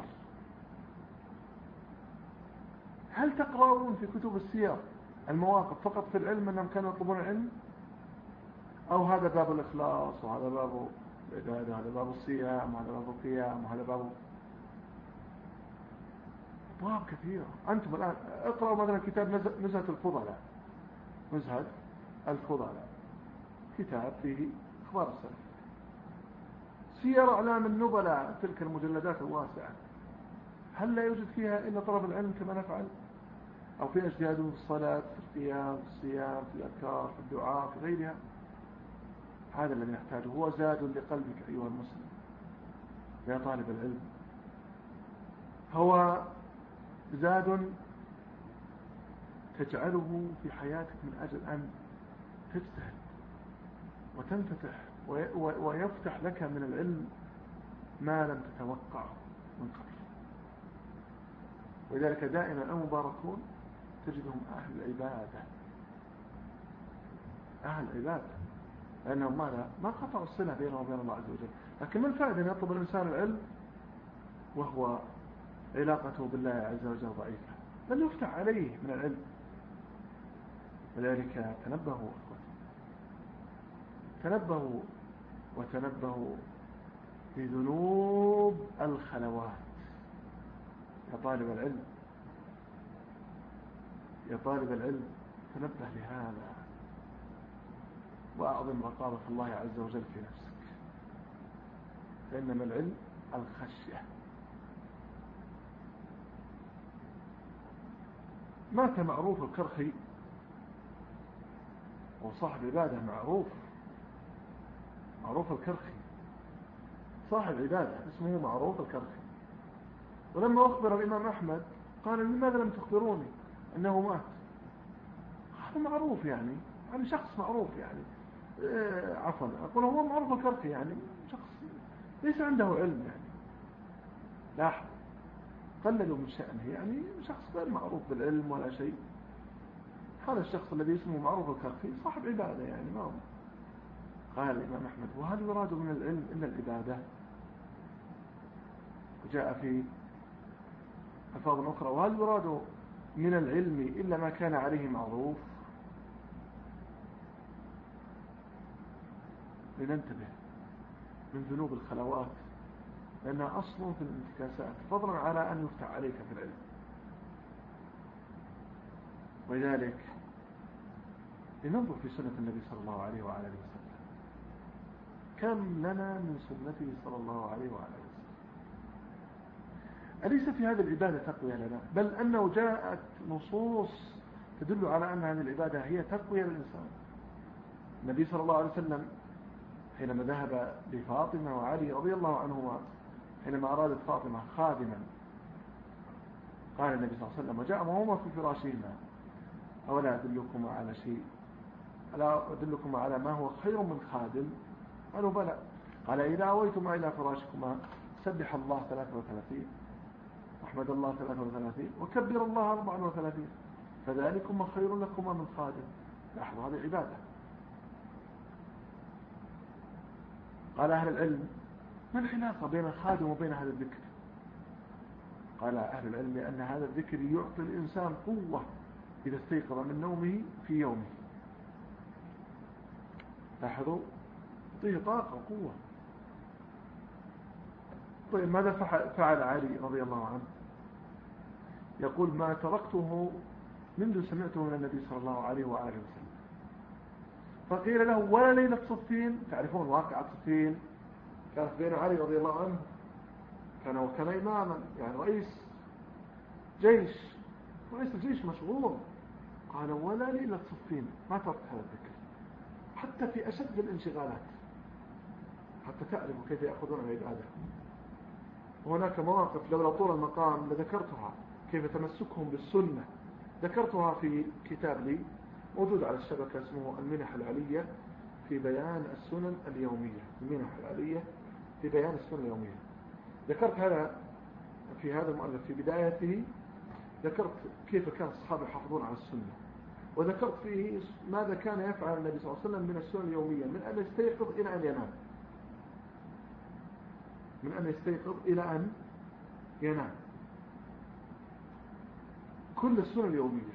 Speaker 1: هل تقرؤون في كتب السير المواقف فقط في العلم أنهم كانوا يطلبون العلم، أو هذا باب الإخلاص وهذا باب العبادة وهذا باب الصيام وهذا باب القيام وهذا باب أبواب كثيرة؟ أنتم الآن اقرأوا مثلا كتاب نزهة الفضلاء، نزهة الفضلاء كتاب فيه أخبار السلف، سير أعلام النبلاء، تلك المجلدات الواسعة، هل لا يوجد فيها إلا طلب العلم كما نفعل؟ أو في اجتهاد في الصلاة، في القيام، في الصيام، في الأذكار، في الدعاء، في غيرها؟ هذا الذي نحتاجه، هو زاد لقلبك أيها المسلم يا طالب العلم، هو زاد تجعله في حياتك من أجل أن تجتهد وتنفتح ويفتح لك من العلم ما لم تتوقعه من قبل. ولذلك دائما المباركون تجدهم أهل العبادة، أهل العبادة، لأنهم ماذا؟ ما قطعوا الصلة بينهم وبين الله عز وجل. لكن من الفائدة أن يطلب الإنسان العلم وهو علاقته بالله عز وجل ضعيفة؟ لن يفتح عليه من العلم. لذلك تنبهوا أخوتي، تنبهوا وتنبهوا بذنوب الخلوات يا طالب العلم، يا طالب العلم تنبه لهذا وأعظم رقابة الله عز وجل في نفسك، فإنما العلم الخشية. مات معروف الكرخي، وصاحب عبادة معروف، معروف الكرخي صاحب عبادة اسمه معروف الكرخي، ولما أخبر الإمام أحمد قال لماذا لم تخبروني أنه مات؟ هذا معروف يعني، يعني شخص معروف يعني، إيه عفوا أقول هو معروف الكرخي يعني شخص ليس عنده علم يعني، لاحظ قللوا من شأنه، يعني شخص غير معروف بالعلم ولا شيء. هذا الشخص الذي اسمه معروف الكرخي صاحب عبادة يعني ما هو. قال الإمام أحمد وهل يراد من العلم إلا العبادة؟ وجاء في ألفاظ أخرى وهل يراد من العلم إلا ما كان عليه معروف؟ لننتبه من ذنوب الخلوات، لأنها أصل في الانتكاسات فضلا على أن يفتح عليك في العلم. ولذلك لننظر في سنة النبي صلى الله عليه وعلى آله وسلم، كم لنا من سنته صلى الله عليه وعلى آله وسلم. أليس في هذه العبادة تقوية لنا؟ بل أنه جاءت نصوص تدل على أن هذه العبادة هي تقوية للإنسان. النبي صلى الله عليه وسلم حينما ذهب لفاطمة وعلي رضي الله عنهما، حينما أرادت فاطمة خادما، قال النبي صلى الله عليه وسلم وجاء وهما في فراشهما أولا أدلكما على شيء، ألا أدلكما على ما هو خير من خادم؟ قالوا بلى. قال إذا أويتما إلى فراشكما سبح الله ثلاثة وثلاثين واحمد الله ثلاثة وثلاثين وكبر الله أربعة وثلاثين فذلكما خير لكما من خادم. لاحظوا هذه عبادة. قال أهل العلم ما العلاقة بين الخادم وبين هذا الذكر؟ قال أهل العلم أن هذا الذكر يعطي الإنسان قوة إذا استيقظ من نومه في يومه. لاحظوا يعطيه طاقة وقوة. طيب ماذا فعل علي رضي الله عنه؟ يقول ما تركته منذ سمعته من النبي صلى الله عليه وآله وسلم. فقيل له ولا ليلة صفين؟ تعرفون واقعة صفين كانت بين علي رضي الله عنه، كان وكان إماما يعني رئيس جيش، رئيس الجيش مشغول. قال ولا ليلة صفين ما تركت هذا الذكر حتى في أشد الانشغالات، حتى تعرفوا كيف يأخذون العبادة. وهناك مواقف لولا طول المقام لذكرتها، كيف تمسكهم بالسنة، ذكرتها في كتاب لي موجود على الشبكة اسمه المنح العلية في بيان السنن اليومية. المنح العلية في بيان السنن اليومية. ذكرت هذا في هذا المؤلف في بدايته، ذكرت كيف كان الصحابة يحافظون على السنة، وذكرت فيه ماذا كان يفعل النبي صلى الله عليه وسلم من السنن اليومية من أن يستيقظ إلى أن ينام. من أن يستيقظ إلى أن ينام. كل السنة اليومية.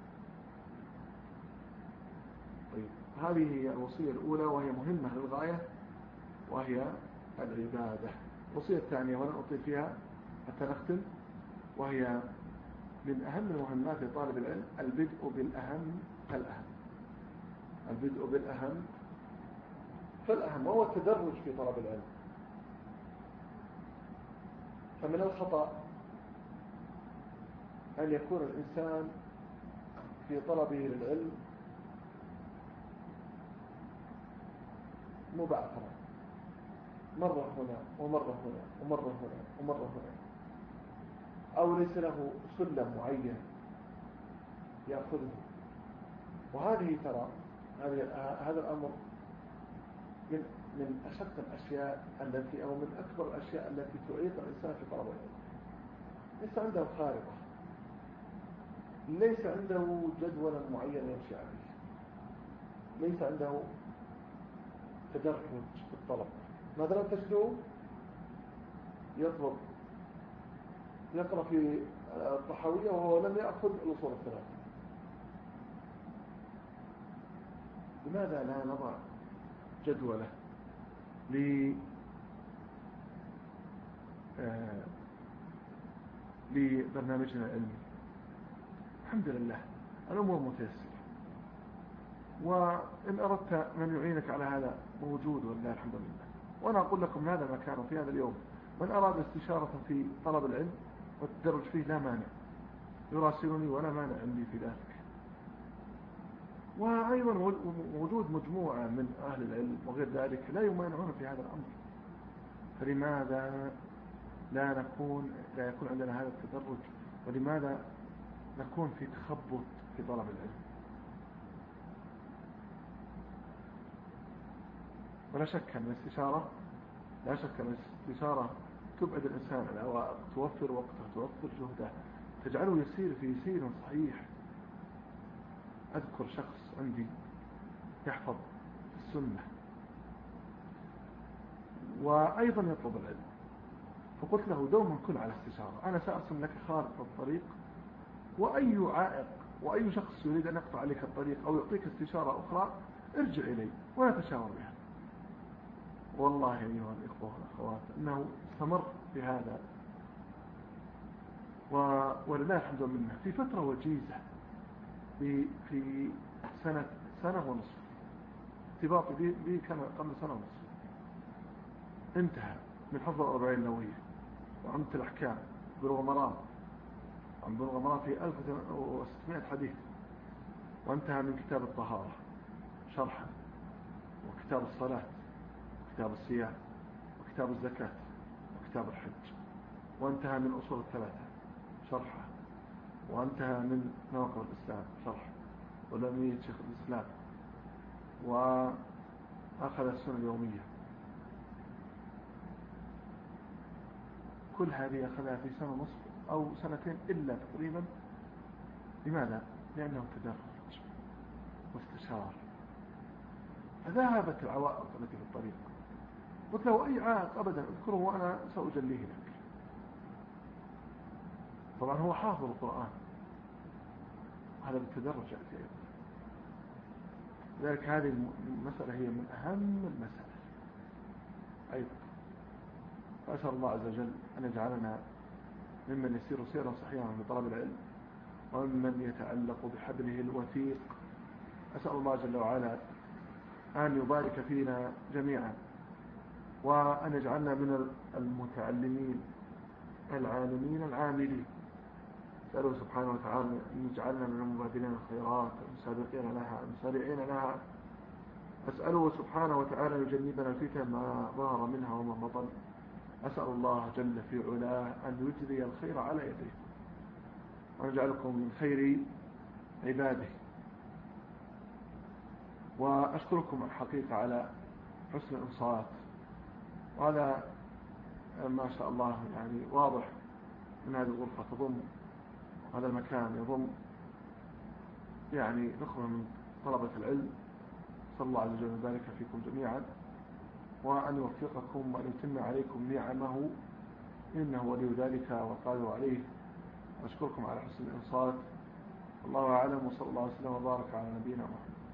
Speaker 1: طيب هذه هي الوصية الأولى وهي مهمة للغاية وهي العبادة. الوصية الثانية ولا أطيل فيها حتى نختم، وهي من أهم المهمات لطالب العلم البدء بالأهم فالأهم. البدء بالأهم فالأهم وهو التدرج في طلب العلم. فمن الخطأ أن يكون الإنسان في طلبه للعلم مبعثرا، مرة هنا ومرة هنا ومرة هنا ومرة هنا، أو ليس له سلم معين يأخذه. وهذه ترى هذا الأمر من من أشد الأشياء التي أو من أكبر الأشياء التي تعيق الإنسان في طلب العلم. ليس عنده خارطة، ليس عنده جدولا معين يمشي عليه، ليس عنده تدرج في الطلب. مثلا تجده يطلب يقرأ في الطحاوية وهو لم يأخذ الأصول الثلاثة. لماذا لا نضع جدولة ل آه لبرنامجنا العلمي؟ الحمد لله الأمور متيسرة، وإن أردت من يعينك على هذا موجود والله الحمد لله. وأنا أقول لكم هذا المكان في هذا اليوم من أراد استشارة في طلب العلم والتدرج فيه لا مانع، يراسلني ولا مانع عندي في ذلك. وأيضا وجود مجموعة من أهل العلم وغير ذلك لا يمانعون في هذا الأمر. فلماذا لا نكون لا يكون عندنا هذا التدرج؟ ولماذا نكون في تخبط في طلب العلم؟ ولا شك أن الاستشارة لا شك أن الاستشارة تبعد الإنسان عن العوائق، توفر وقته، توفر جهده، تجعله يسير في سير صحيح. أذكر شخص عندي يحفظ السنة وأيضا يطلب العلم، فقلت له دوما كن على استشارة، أنا سأرسم لك خارطة الطريق، وأي عائق وأي شخص يريد أن يقطع عليك الطريق أو يعطيك استشارة أخرى ارجع إلي ولا تشاور بها. والله أيها الإخوة والأخوات إنه استمر في هذا، ولله الحمد لله في فترة وجيزة في في سنة سنة ونصف ارتباطي به به كان قبل سنة ونصف، انتهى من حفظ الأربعين النووية وعمدة الأحكام بلوغ مرام، عن بلوغ مرام في ألف وستمائة حديث، وانتهى من كتاب الطهارة شرحا، وكتاب الصلاة، وكتاب الصيام، وكتاب الزكاة، وكتاب الحج، وانتهى من أصول الثلاثة شرحا، وانتهى من نواقض الإسلام شرح ولمية شيخ الإسلام، وأخذ السنة اليومية. كل هذه أخذها في سنة ونصف أو سنتين إلا تقريبا. لماذا؟ لأنه تدرج واستشار، فذهبت العوائق التي في الطريق. قلت له أي عائق أبدا اذكره وأنا سأجليه لك. طبعا هو حافظ القرآن، هذا بالتدرج يأتي أيضا. لذلك هذه المسألة هي من أهم المسألة أيضا. فأسأل الله عز وجل أن يجعلنا ممن يسير سيرا صحيحا لطلب العلم، وممن يتعلق بحبله الوثيق. أسأل الله جل وعلا أن يبارك فينا جميعا، وأن يجعلنا من المتعلمين العالمين العاملين. أسأله سبحانه وتعالى أن يجعلنا من المبادرين الخيرات المسابقين لها المسارعين لها. أسأله سبحانه وتعالى يجنبنا الفتن ما ظهر منها وما بطن. أسأل الله جل في علاه أن يجري الخير على يديه، ونجعلكم من خير عباده. وأشكركم الحقيقة على حسن الإنصات، وهذا ما شاء الله يعني واضح من هذه الغرفة تضم هذا المكان، يضم يعني نخبة من طلبة العلم. صلى الله عز وجل وبارك فيكم جميعا،
Speaker 2: وأن يوفقكم وأن يتم عليكم نعمه، إنه ولي ذلك والقادر عليه. أشكركم على حسن الإنصات. الله أعلم، وصلى الله وسلم وبارك على نبينا محمد.